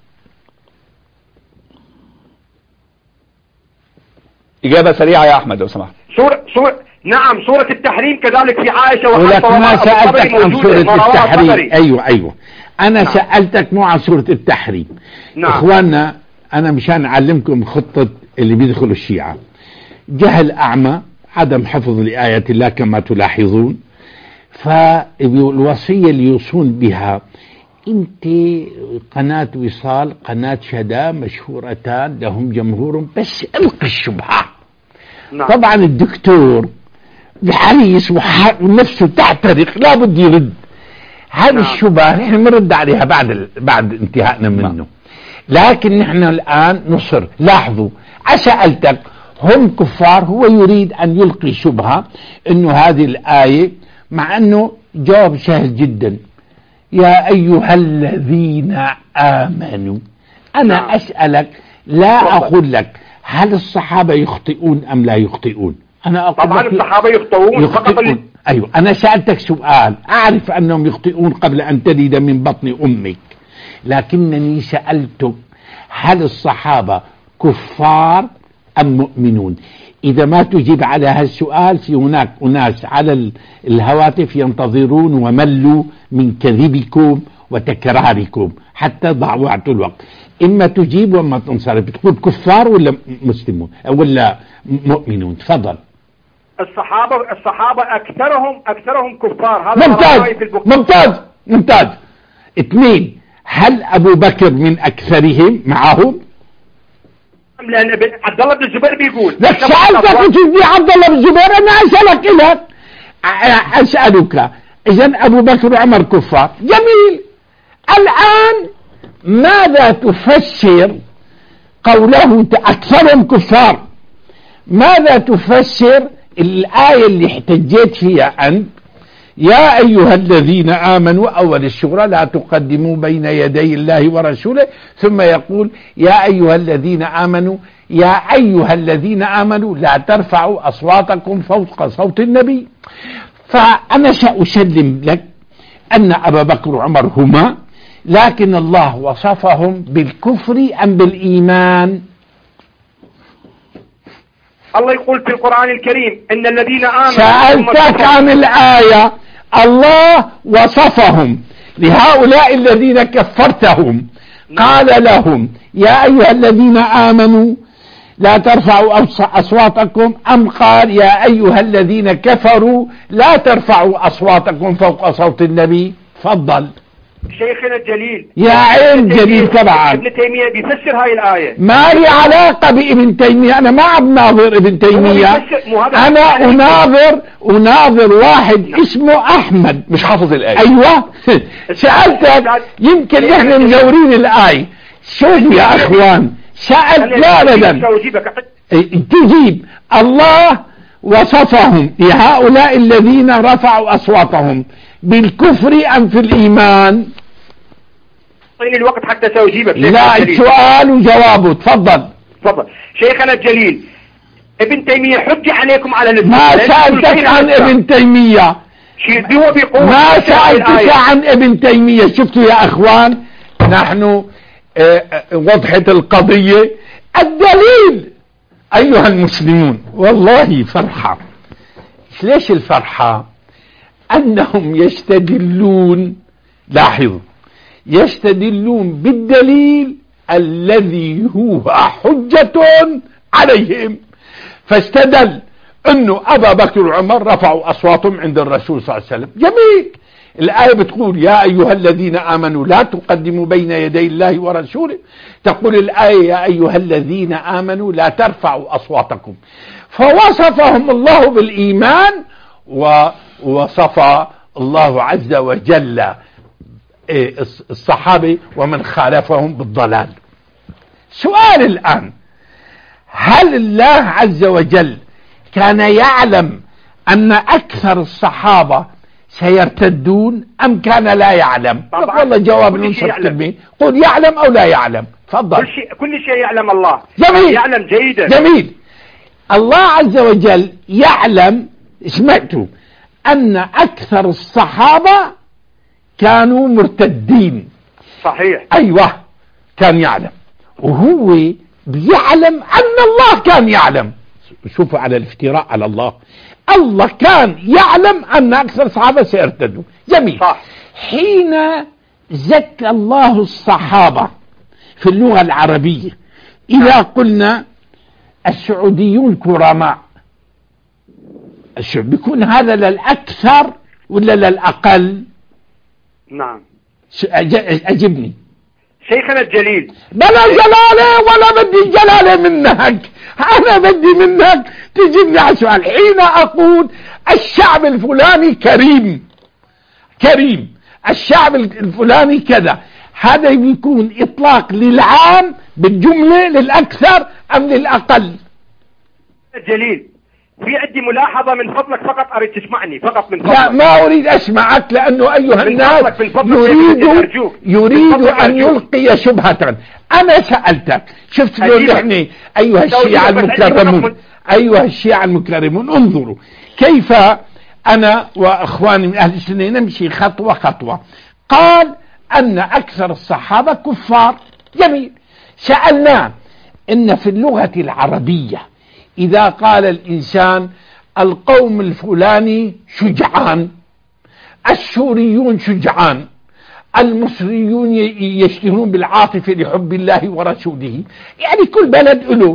إجابة سريعة يا أحمد لو سمحت. سورة سورة نعم سورة التحريم كذلك في عائشة وحفصة. ما سألتك عن سورة التحريم. أيوة أيوة أنا نعم. سألتك مو عن سورة التحريم. نعم. إخواننا أنا مشان أعلمكم خطة اللي بيدخلوا الشيعة. جهل أعمى، عدم حفظ لآيات الله كما تلاحظون. فالوصية اللي يوصون بها، انت قناة وصال قناة شدا مشهورتان لهم جمهور، بس القي الشبهة. نعم. طبعا الدكتور بحريص ونفسه تحترق لا بد يرد هذه نعم. الشبهة نحن بنرد عليها بعد بعد انتهائنا منه. نعم. لكن نحن الآن نصر. لاحظوا أسألتك هم كفار، هو يريد أن يلقي شبهة إنه هذه الآية، مع أنه جواب سهل جدا، يا أيها الذين آمنوا. أنا نعم. أسألك لا أقول لك هل الصحابة يخطئون أم لا يخطئون. أنا أقول طبعا الصحابة يخطئون, يخطئون. أيوة أنا سألتك سؤال، أعرف أنهم يخطئون قبل أن تلد من بطن أمك، لكنني سألتك هل الصحابة كفار أم مؤمنون؟ إذا ما تجيب على هذا السؤال في هناك أناس على الهواتف ينتظرون وملوا من كذبكم وتكراركم حتى ضاعوا الوقت. إما تجيب وإما تنصرف. بتقول كفار ولا مسلمون ولا مؤمنون؟ تفضل. الصحابة الصحابة أكثرهم أكثرهم كفار. هذا ممتاز ممتاز ممتاز. اثنين، هل أبو بكر من أكثرهم معهم؟ لأن عبد الله بن الزبير بيقول لك سألتك وتجي عبد الله بن الزبير، أنا أسألك إلك أسألك إذن أبو بكر وعمر كفار. جميل. الآن ماذا تفسر قوله أكثرهم كفار؟ ماذا تفسر الآية اللي احتجيت فيها أنت؟ يا أيها الذين آمنوا، أول السورة، لا تقدموا بين يدي الله ورسوله، ثم يقول يا أيها الذين آمنوا، يا أيها الذين آمنوا لا ترفعوا أصواتكم فوق صوت النبي. فأنا سأسلم لك أن أبا بكر وعمر هما، لكن الله وصفهم بالكفر أم بالإيمان؟ الله يقول في القرآن الكريم إن الذين آمنوا. سألتك عن الآية. الله وصفهم لهؤلاء الذين كفرتهم، قال لهم يا أيها الذين آمنوا لا ترفعوا أصواتكم، أم قال يا أيها الذين كفروا لا ترفعوا أصواتكم فوق صوت النبي؟ تفضل. شيخنا الجليل يا عين جليل تبعا ابن تيمية بيفسر هاي الآية. ما لي علاقة بابن تيمية، أنا ما عم ناظر ابن تيمية، أنا أناظر أناظر واحد اسمه أحمد مش حافظ الآية. أيوة. سألتك يمكن نحن مزورين الآية. شوف يا أخوان، سألت لا لدن تجيب. الله وصفهم لهؤلاء الذين رفعوا أصواتهم بالكفر أم في الإيمان؟ طيب الوقت حتى سأجيبك. لا، السؤال وجوابه. تفضل. تفضل شيخنا الجليل. ابن تيمية حجة عليكم على الإسلام. ما سألتك عن ابن تيمية، هو بيقول ما سألتك عن ابن تيمية. شفتوا يا أخوان، نحن اه وضحت القضية. الدليل أيها المسلمون، والله فرحة. ليش الفرحة؟ أنهم يستدلون، لاحظوا، يستدلون بالدليل الذي هو حجة عليهم. فاستدل أنه أبا بكر وعمر رفعوا أصواتهم عند الرسول صلى الله عليه وسلم. جميل. الآية بتقول يا أيها الذين آمنوا لا تقدموا بين يدي الله ورسوله. تقول الآية يا أيها الذين آمنوا لا ترفعوا أصواتكم. فوصفهم الله بالإيمان، ووصف الله عز وجل الصحابة ومن خالفهم بالضلال. سؤال الآن، هل الله عز وجل كان يعلم أن أكثر الصحابة سيرتدون أم كان لا يعلم؟ والله جواب ننصف كلمة، قل يعلم أو لا يعلم. تفضل. كل شيء كل شيء يعلم الله. جميل. يعلم جيدا. جميل. الله عز وجل يعلم، سمعتوا، أن أكثر الصحابة كانوا مرتدين. صحيح. أيوة، كان يعلم، وهو بيعلم أن الله كان يعلم. شوفوا على الافتراء على الله. الله كان يعلم أن أكثر الصحابة سيرتدوا. جميل. صح. حين زكى الله الصحابة في اللغة العربية، إذا قلنا السعوديون كرماء، بيكون هذا للأكثر ولا للأقل؟ نعم. أجبني شيخنا الجليل. بلا جلالة ولا بدي جلالة منك، أنا بدي منك تجيبني على سؤال. حين أقول الشعب الفلاني كريم كريم الشعب الفلاني كذا، هذا بيكون إطلاق للعام بالجملة للأكثر أم للأقل؟ الجليل، في عندي ملاحظة من فضلك، فقط أريد تسمعني فقط من فضلك. لا، ما أريد أسمعك، لأنه أيها الناس يريد يريد أن يلقي شبهة. أنا سألتك، شفت لو نحن أيها الشيعة المكرمون، أيها الشيعة المكرمون، انظروا كيف أنا وأخواني من أهل السنة نمشي خطوة خطوة. قال أن أكثر الصحابة كفار. جميل. سألنا إن في اللغة العربية إذا قال الإنسان القوم الفلاني شجعان، السوريون شجعان، المصريون يشتهون بالعاطفة لحب الله ورسوله، يعني كل بلد له.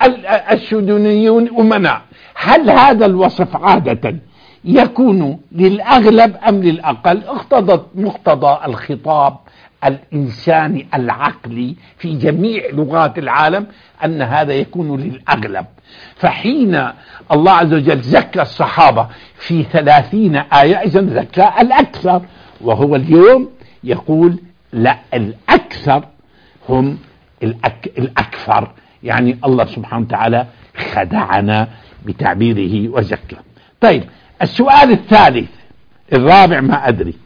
السودانيون أمناء. هل هذا الوصف عادة يكون للأغلب أم للأقل؟ اقتضت مقتضى الخطاب الإنساني العقلي في جميع لغات العالم أن هذا يكون للأغلب. فحين الله عز وجل زكى الصحابة في ثلاثين آية إذن زكى الأكثر، وهو اليوم يقول لا، الأكثر هم الأك الأكثر، يعني الله سبحانه وتعالى خدعنا بتعبيره وزكى. طيب السؤال الثالث الرابع ما أدري،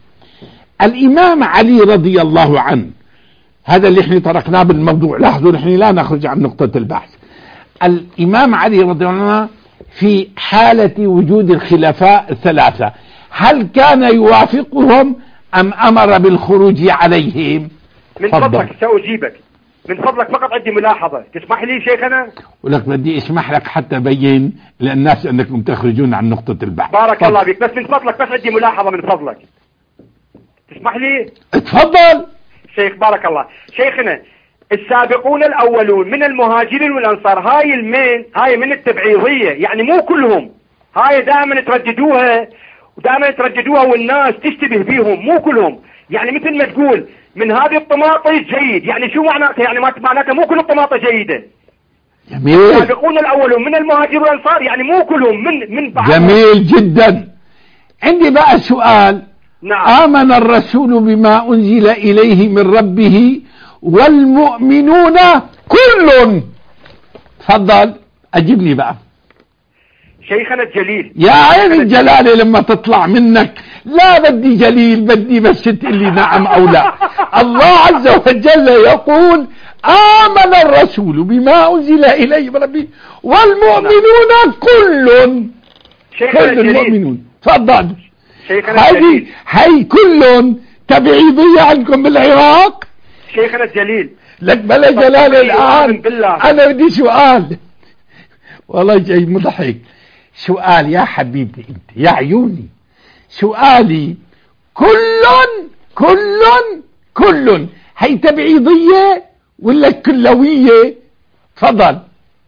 الإمام علي رضي الله عنه، هذا اللي احنا تركناه بالموضوع، لاحظوا نحن لا نخرج عن نقطة البحث. الإمام علي رضي الله عنه في حالة وجود الخلفاء الثلاثة هل كان يوافقهم أم أمر بالخروج عليهم؟ من فضلك سأجيبك، من فضلك فقط عندي ملاحظة، تسمح لي شيخنا؟ ولك بدي اسمح لك حتى بين للناس أنكم تخرجون عن نقطة البحث. بارك الله بك، بس من فضلك بس عندي ملاحظة من فضلك، تسمح لي؟ اتفضل شيخ. بارك الله. شيخنا السابقون الأولون من المهاجرين والأنصار، هاي المين هاي من التبعيضية، يعني مو كلهم، هاي دائما ترددوها ودائما ترددوها والناس تشتبه فيهم، مو كلهم، يعني مثل ما تقول من هذه الطماطة جيد، يعني شو معناته؟ يعني معناته مو كل الطماطة جيدة. جميل. السابقون الأولون من المهاجرين والأنصار يعني مو كلهم، من من بعض. جميل جدا. عندي بقى سؤال. نعم. آمن الرسول بما أنزل إليه من ربه والمؤمنون كل. تفضل أجيبني بقى شيخنا الجليل. يا عين الجلالة لما تطلع منك، لا بدي جليل، بدي بس تقول لي نعم أو لا. الله عز وجل يقول آمن الرسول بما أنزل إليه من ربه والمؤمنون كل. كل المؤمنون. تفضل. هاي هاي كل تبعيضية عندكم بالعراق. شيخنا الجليل لك بلا جلال الآن. أنا بدي سؤال والله جاي مضحك. سؤال يا حبيبي انت يا عيوني، سؤالي كل كل كل هي تبعيضية ولا كلوية؟ تفضل.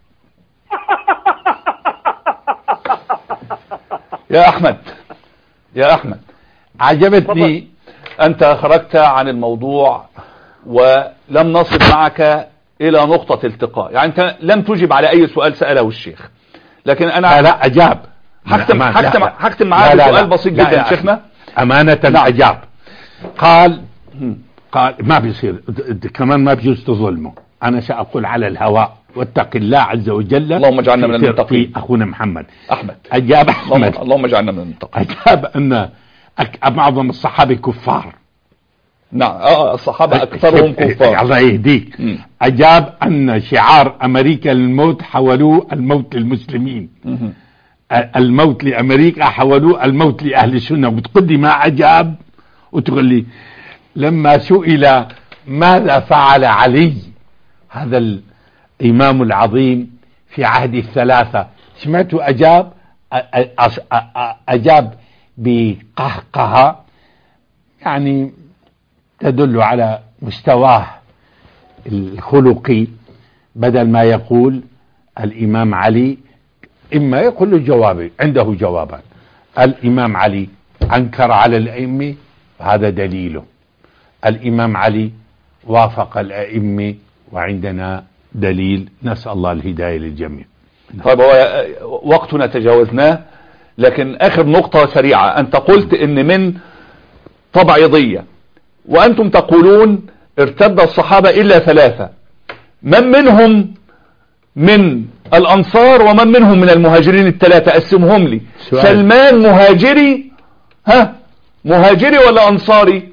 يا أحمد يا أحمد عجبتني. أنت خرجت عن الموضوع ولم نصل معك إلى نقطة التقاء، يعني أنت لم تجب على أي سؤال سأله الشيخ، لكن أنا لا, لا أجاب. هختم هختم هختم معاه بسؤال بسيط جدا شيخنا. أمانة نعم. أجاب. قال قال ما بيصير كمان، ما بيجوز تظلمه. أنا سأقول على الهواء واتق الله عز وجل. اللهم اجعلنا من المتقين. أخونا محمد أحمد أجاب أحمد اللهم اجعلنا من المتقين. أجاب أن معظم الصحابة كفار. نعم اه الصحابة أكثرهم كفار. الله يهديك. أجاب أن شعار أمريكا للموت حولوه الموت للمسلمين. م. الموت لأمريكا حولوه الموت لأهل السنة. وتقول لي ما أجاب، وتقول لي لما سئل ماذا فعل علي هذا الإمام العظيم في عهد الثلاثة، سمعته أجاب أجاب بقهقهة يعني تدل على مستواه الخلقي، بدل ما يقول الإمام علي إما يقول له جوابي، عنده جوابان. الإمام علي أنكر على الأئمة وهذا دليله، الإمام علي وافق الأئمة وعندنا دليل. نسأل الله الهداية للجميع. طيب هو وقتنا تجاوزناه، لكن آخر نقطة سريعة. أنت قلت إن من طبعيضية، وأنتم تقولون ارتد الصحابة إلا ثلاثة، من منهم من الأنصار ومن منهم من المهاجرين الثلاثة؟ قسمهم لي. سؤال. سلمان مهاجري، ها مهاجري ولا أنصاري؟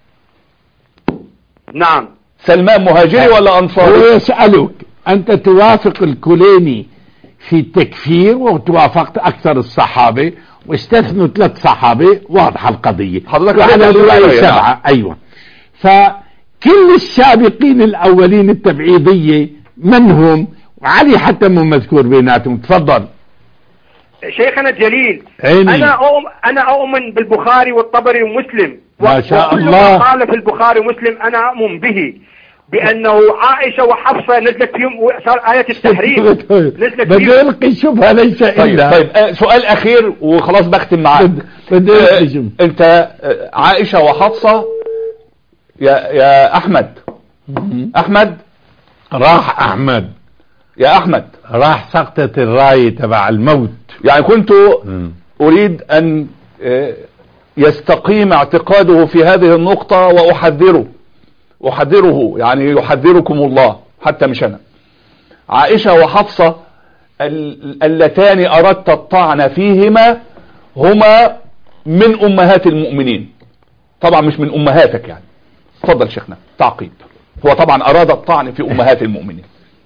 نعم سلمان مهاجري ولا أنصاري؟ هو يسألك أنت توافق الكليني في التكفير وتوافقت أكثر الصحابة واستثنوا ثلاث صحابة، واضحة القضية. وعلى الرواية سبعة. أيوة. فكل السابقين الأولين التبعيضية من هم؟ وعلي حتى مو مذكور بيناتهم. تفضل. شيخنا الجليل، عيني. انا أؤمن انا اؤمن بالبخاري والطبري ومسلم، ما شاء وكل الله. ما قال في البخاري ومسلم انا اؤمن به، بانه عائشه وحفصه نزلت فيهم صار ايه التحريم نزلت بدي فيهم. القي الشبهه ليس طيب, الا طيب آه سؤال اخير وخلاص بختم معاك. بدي- بدي القي شبهة. آه انت آه عائشه وحفصه يا يا احمد احمد راح احمد يا احمد راح سقطت الرايه تبع الموت. يعني كنت اريد ان آه يستقيم اعتقاده في هذه النقطة واحذره احذره يعني يحذركم الله حتى مش انا. عائشة وحفصة اللتان اردت الطعن فيهما هما من امهات المؤمنين، طبعا مش من امهاتك يعني. تفضل شيخنا تعقيب. هو طبعا اراد الطعن في امهات المؤمنين.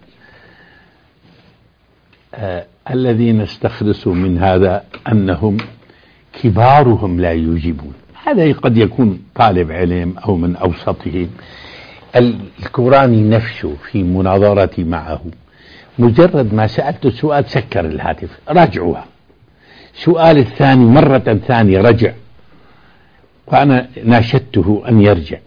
آه الذين استخلصوا من هذا انهم كبارهم لا يجيبون. هذا قد يكون طالب علم او من اوسطهم. الكوراني نفسه في مناظرتي معه مجرد ما سألته سؤال سكر الهاتف، راجعوها. سؤال الثاني مرة ثانية رجع، وأنا ناشدته أن يرجع،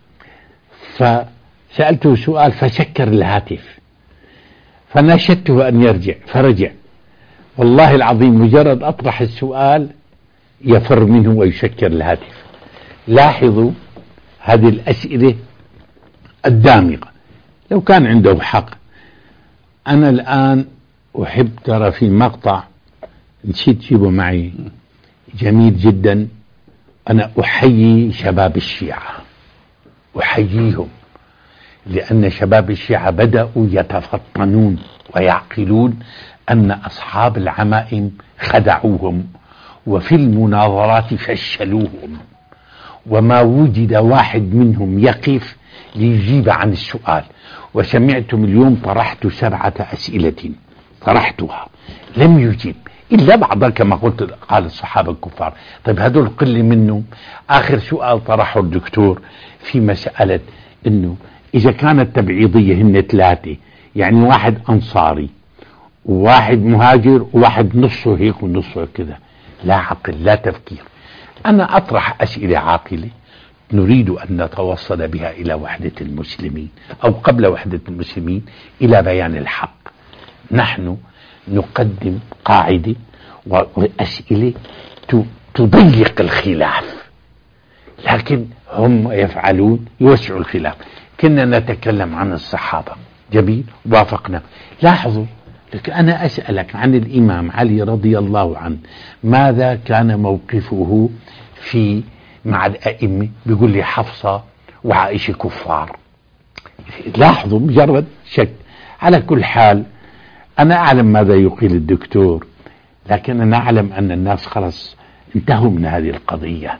فسألته سؤال فسكر الهاتف، فناشدته أن يرجع فرجع. والله العظيم مجرد أطرح السؤال يفر منه ويسكر الهاتف. لاحظوا هذه الأسئلة الدامغة. لو كان عنده حق. أنا الآن أحب ترى في مقطع نسيت جيبه معي جميل جدا. أنا أحيي شباب الشيعة، أحييهم، لأن شباب الشيعة بدأوا يتفطنون ويعقلون أن أصحاب العمائم خدعوهم وفي المناظرات فشلوهم، وما وجد واحد منهم يقف ليجيب عن السؤال. وسمعتم اليوم طرحت سبعة أسئلة طرحتها لم يجيب إلا بعضها كما قلت قال الصحابة الكفار. طيب هذول قل منهم. آخر سؤال طرحه الدكتور في مسألة إنه إذا كانت تبعيضية هن ثلاثة، يعني واحد أنصاري وواحد مهاجر وواحد نصه هيك ونصه كذا، لا عقل لا تفكير. أنا أطرح أسئلة عاقلة نريد أن نتوصل بها إلى وحدة المسلمين، أو قبل وحدة المسلمين إلى بيان الحق. نحن نقدم قاعدة وأسئلة تضيق الخلاف، لكن هم يفعلون يوسعوا الخلاف. كنا نتكلم عن الصحابة جميل وافقنا. لاحظوا لك أنا أسألك عن الإمام علي رضي الله عنه، ماذا كان موقفه في مع الأئمة؟ بيقول لي حفصة وعائشة كفار. لاحظوا مجرد شك. على كل حال أنا أعلم ماذا يقيل الدكتور، لكن أنا أعلم أن الناس خلص انتهوا من هذه القضية.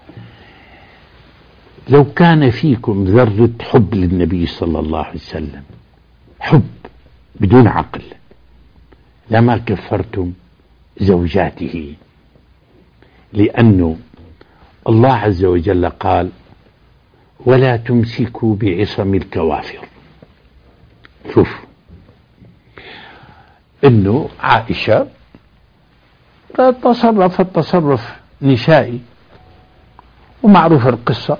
لو كان فيكم ذرة حب للنبي صلى الله عليه وسلم، حب بدون عقل، لما كفرتم زوجاته، لأنه الله عز وجل قال ولا تمسكوا بعصم الكوافر. شوف انه عائشة تصرفت تصرف نسائي ومعروف القصة،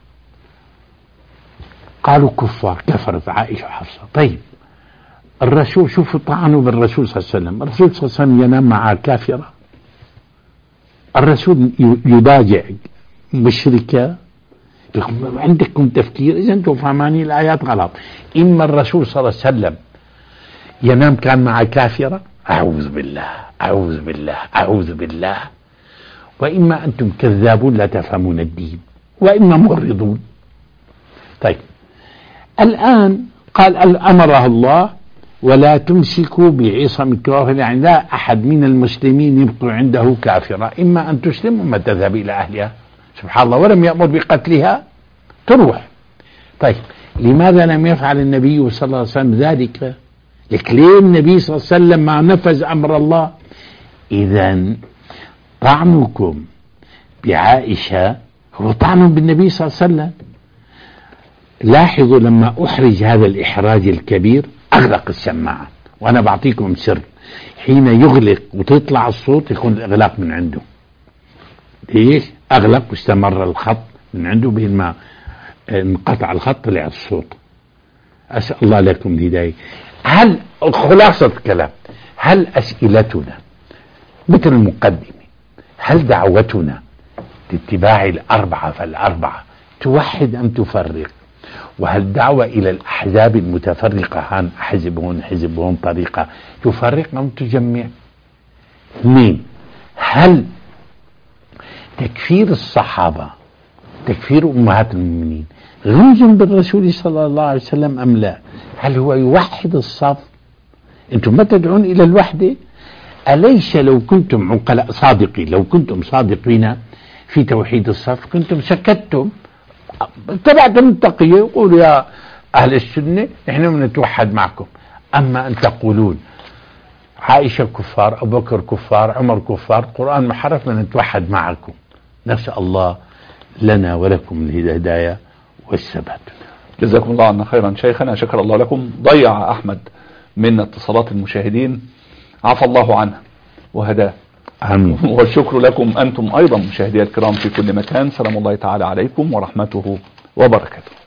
قالوا كفار، كفرت عائشة وحفصة. طيب الرسول شوفوا طعنوا بالرسول صلى الله عليه وسلم، الرسول صلى الله عليه وسلم ينام مع كافرة؟ الرسول يضاجع مشركة؟ عندكم تفكير؟ إذا أنتم فهمانين الآيات غلط. إما الرسول صلى الله عليه وسلم ينام كان مع كافرة، أعوذ بالله أعوذ بالله أعوذ بالله، وإما أنتم كذابون لا تفهمون الدين، وإما مغرضون. طيب الآن قال أمرها الله ولا تمسكوا بعصم الكوافر، يعني لا أحد من المسلمين يبقى عنده كافرة، إما أن تسلم وما تذهب إلى أهلها. سبحان الله، ولم يأمر بقتلها تروح. طيب لماذا لم يفعل النبي صلى الله عليه وسلم ذلك؟ لك ليه النبي صلى الله عليه وسلم ما نفذ أمر الله؟ إذن طعنكم بعائشة هو طعن بالنبي صلى الله عليه وسلم. لاحظوا لما أحرج هذا الإحراج الكبير أغلق السماعة. وأنا بعطيكم سر، حين يغلق وتطلع الصوت يكون الإغلاق من عنده. ليش؟ أغلق واستمر الخط من عنده، بين ما انقطع الخط طلع الصوت. أسأل الله لكم الهداية. هل خلاصة الكلام، هل أسئلتنا مثل المقدمة، هل دعوتنا لاتباع الأربعة فالأربعة توحد أم تفرق؟ وهل دعوة إلى الأحزاب المتفرقة، هان حزب هون حزب هون طريقة، تفرق أم تجمع؟ اثنين، هل تكفير الصحابة، تكفير أمهات المؤمنين غمز بالرسول صلى الله عليه وسلم أم لا؟ هل هو يوحد الصف؟ أنتم ما تدعون إلى الوحدة؟ أليس لو كنتم عقلاء صادقين، لو كنتم صادقين في توحيد الصف كنتم سكتتم، اتبعتم التقية وقولوا يا أهل السنة نحن بنتوحد معكم. أما أن تقولون عائشة كفار، أبو بكر كفار، عمر كفار، قرآن محرف، من نتوحد معكم. نسأل الله لنا ولكم الهداية والثبات. جزاكم الله عنا خيرا شيخنا، شكر الله لكم. ضيع أحمد من اتصالات المشاهدين، عفى الله عنه وهداه. آمين. والشكر لكم أنتم أيضا مشاهدي الكرام في كل مكان. سلام الله تعالى عليكم ورحمته وبركاته.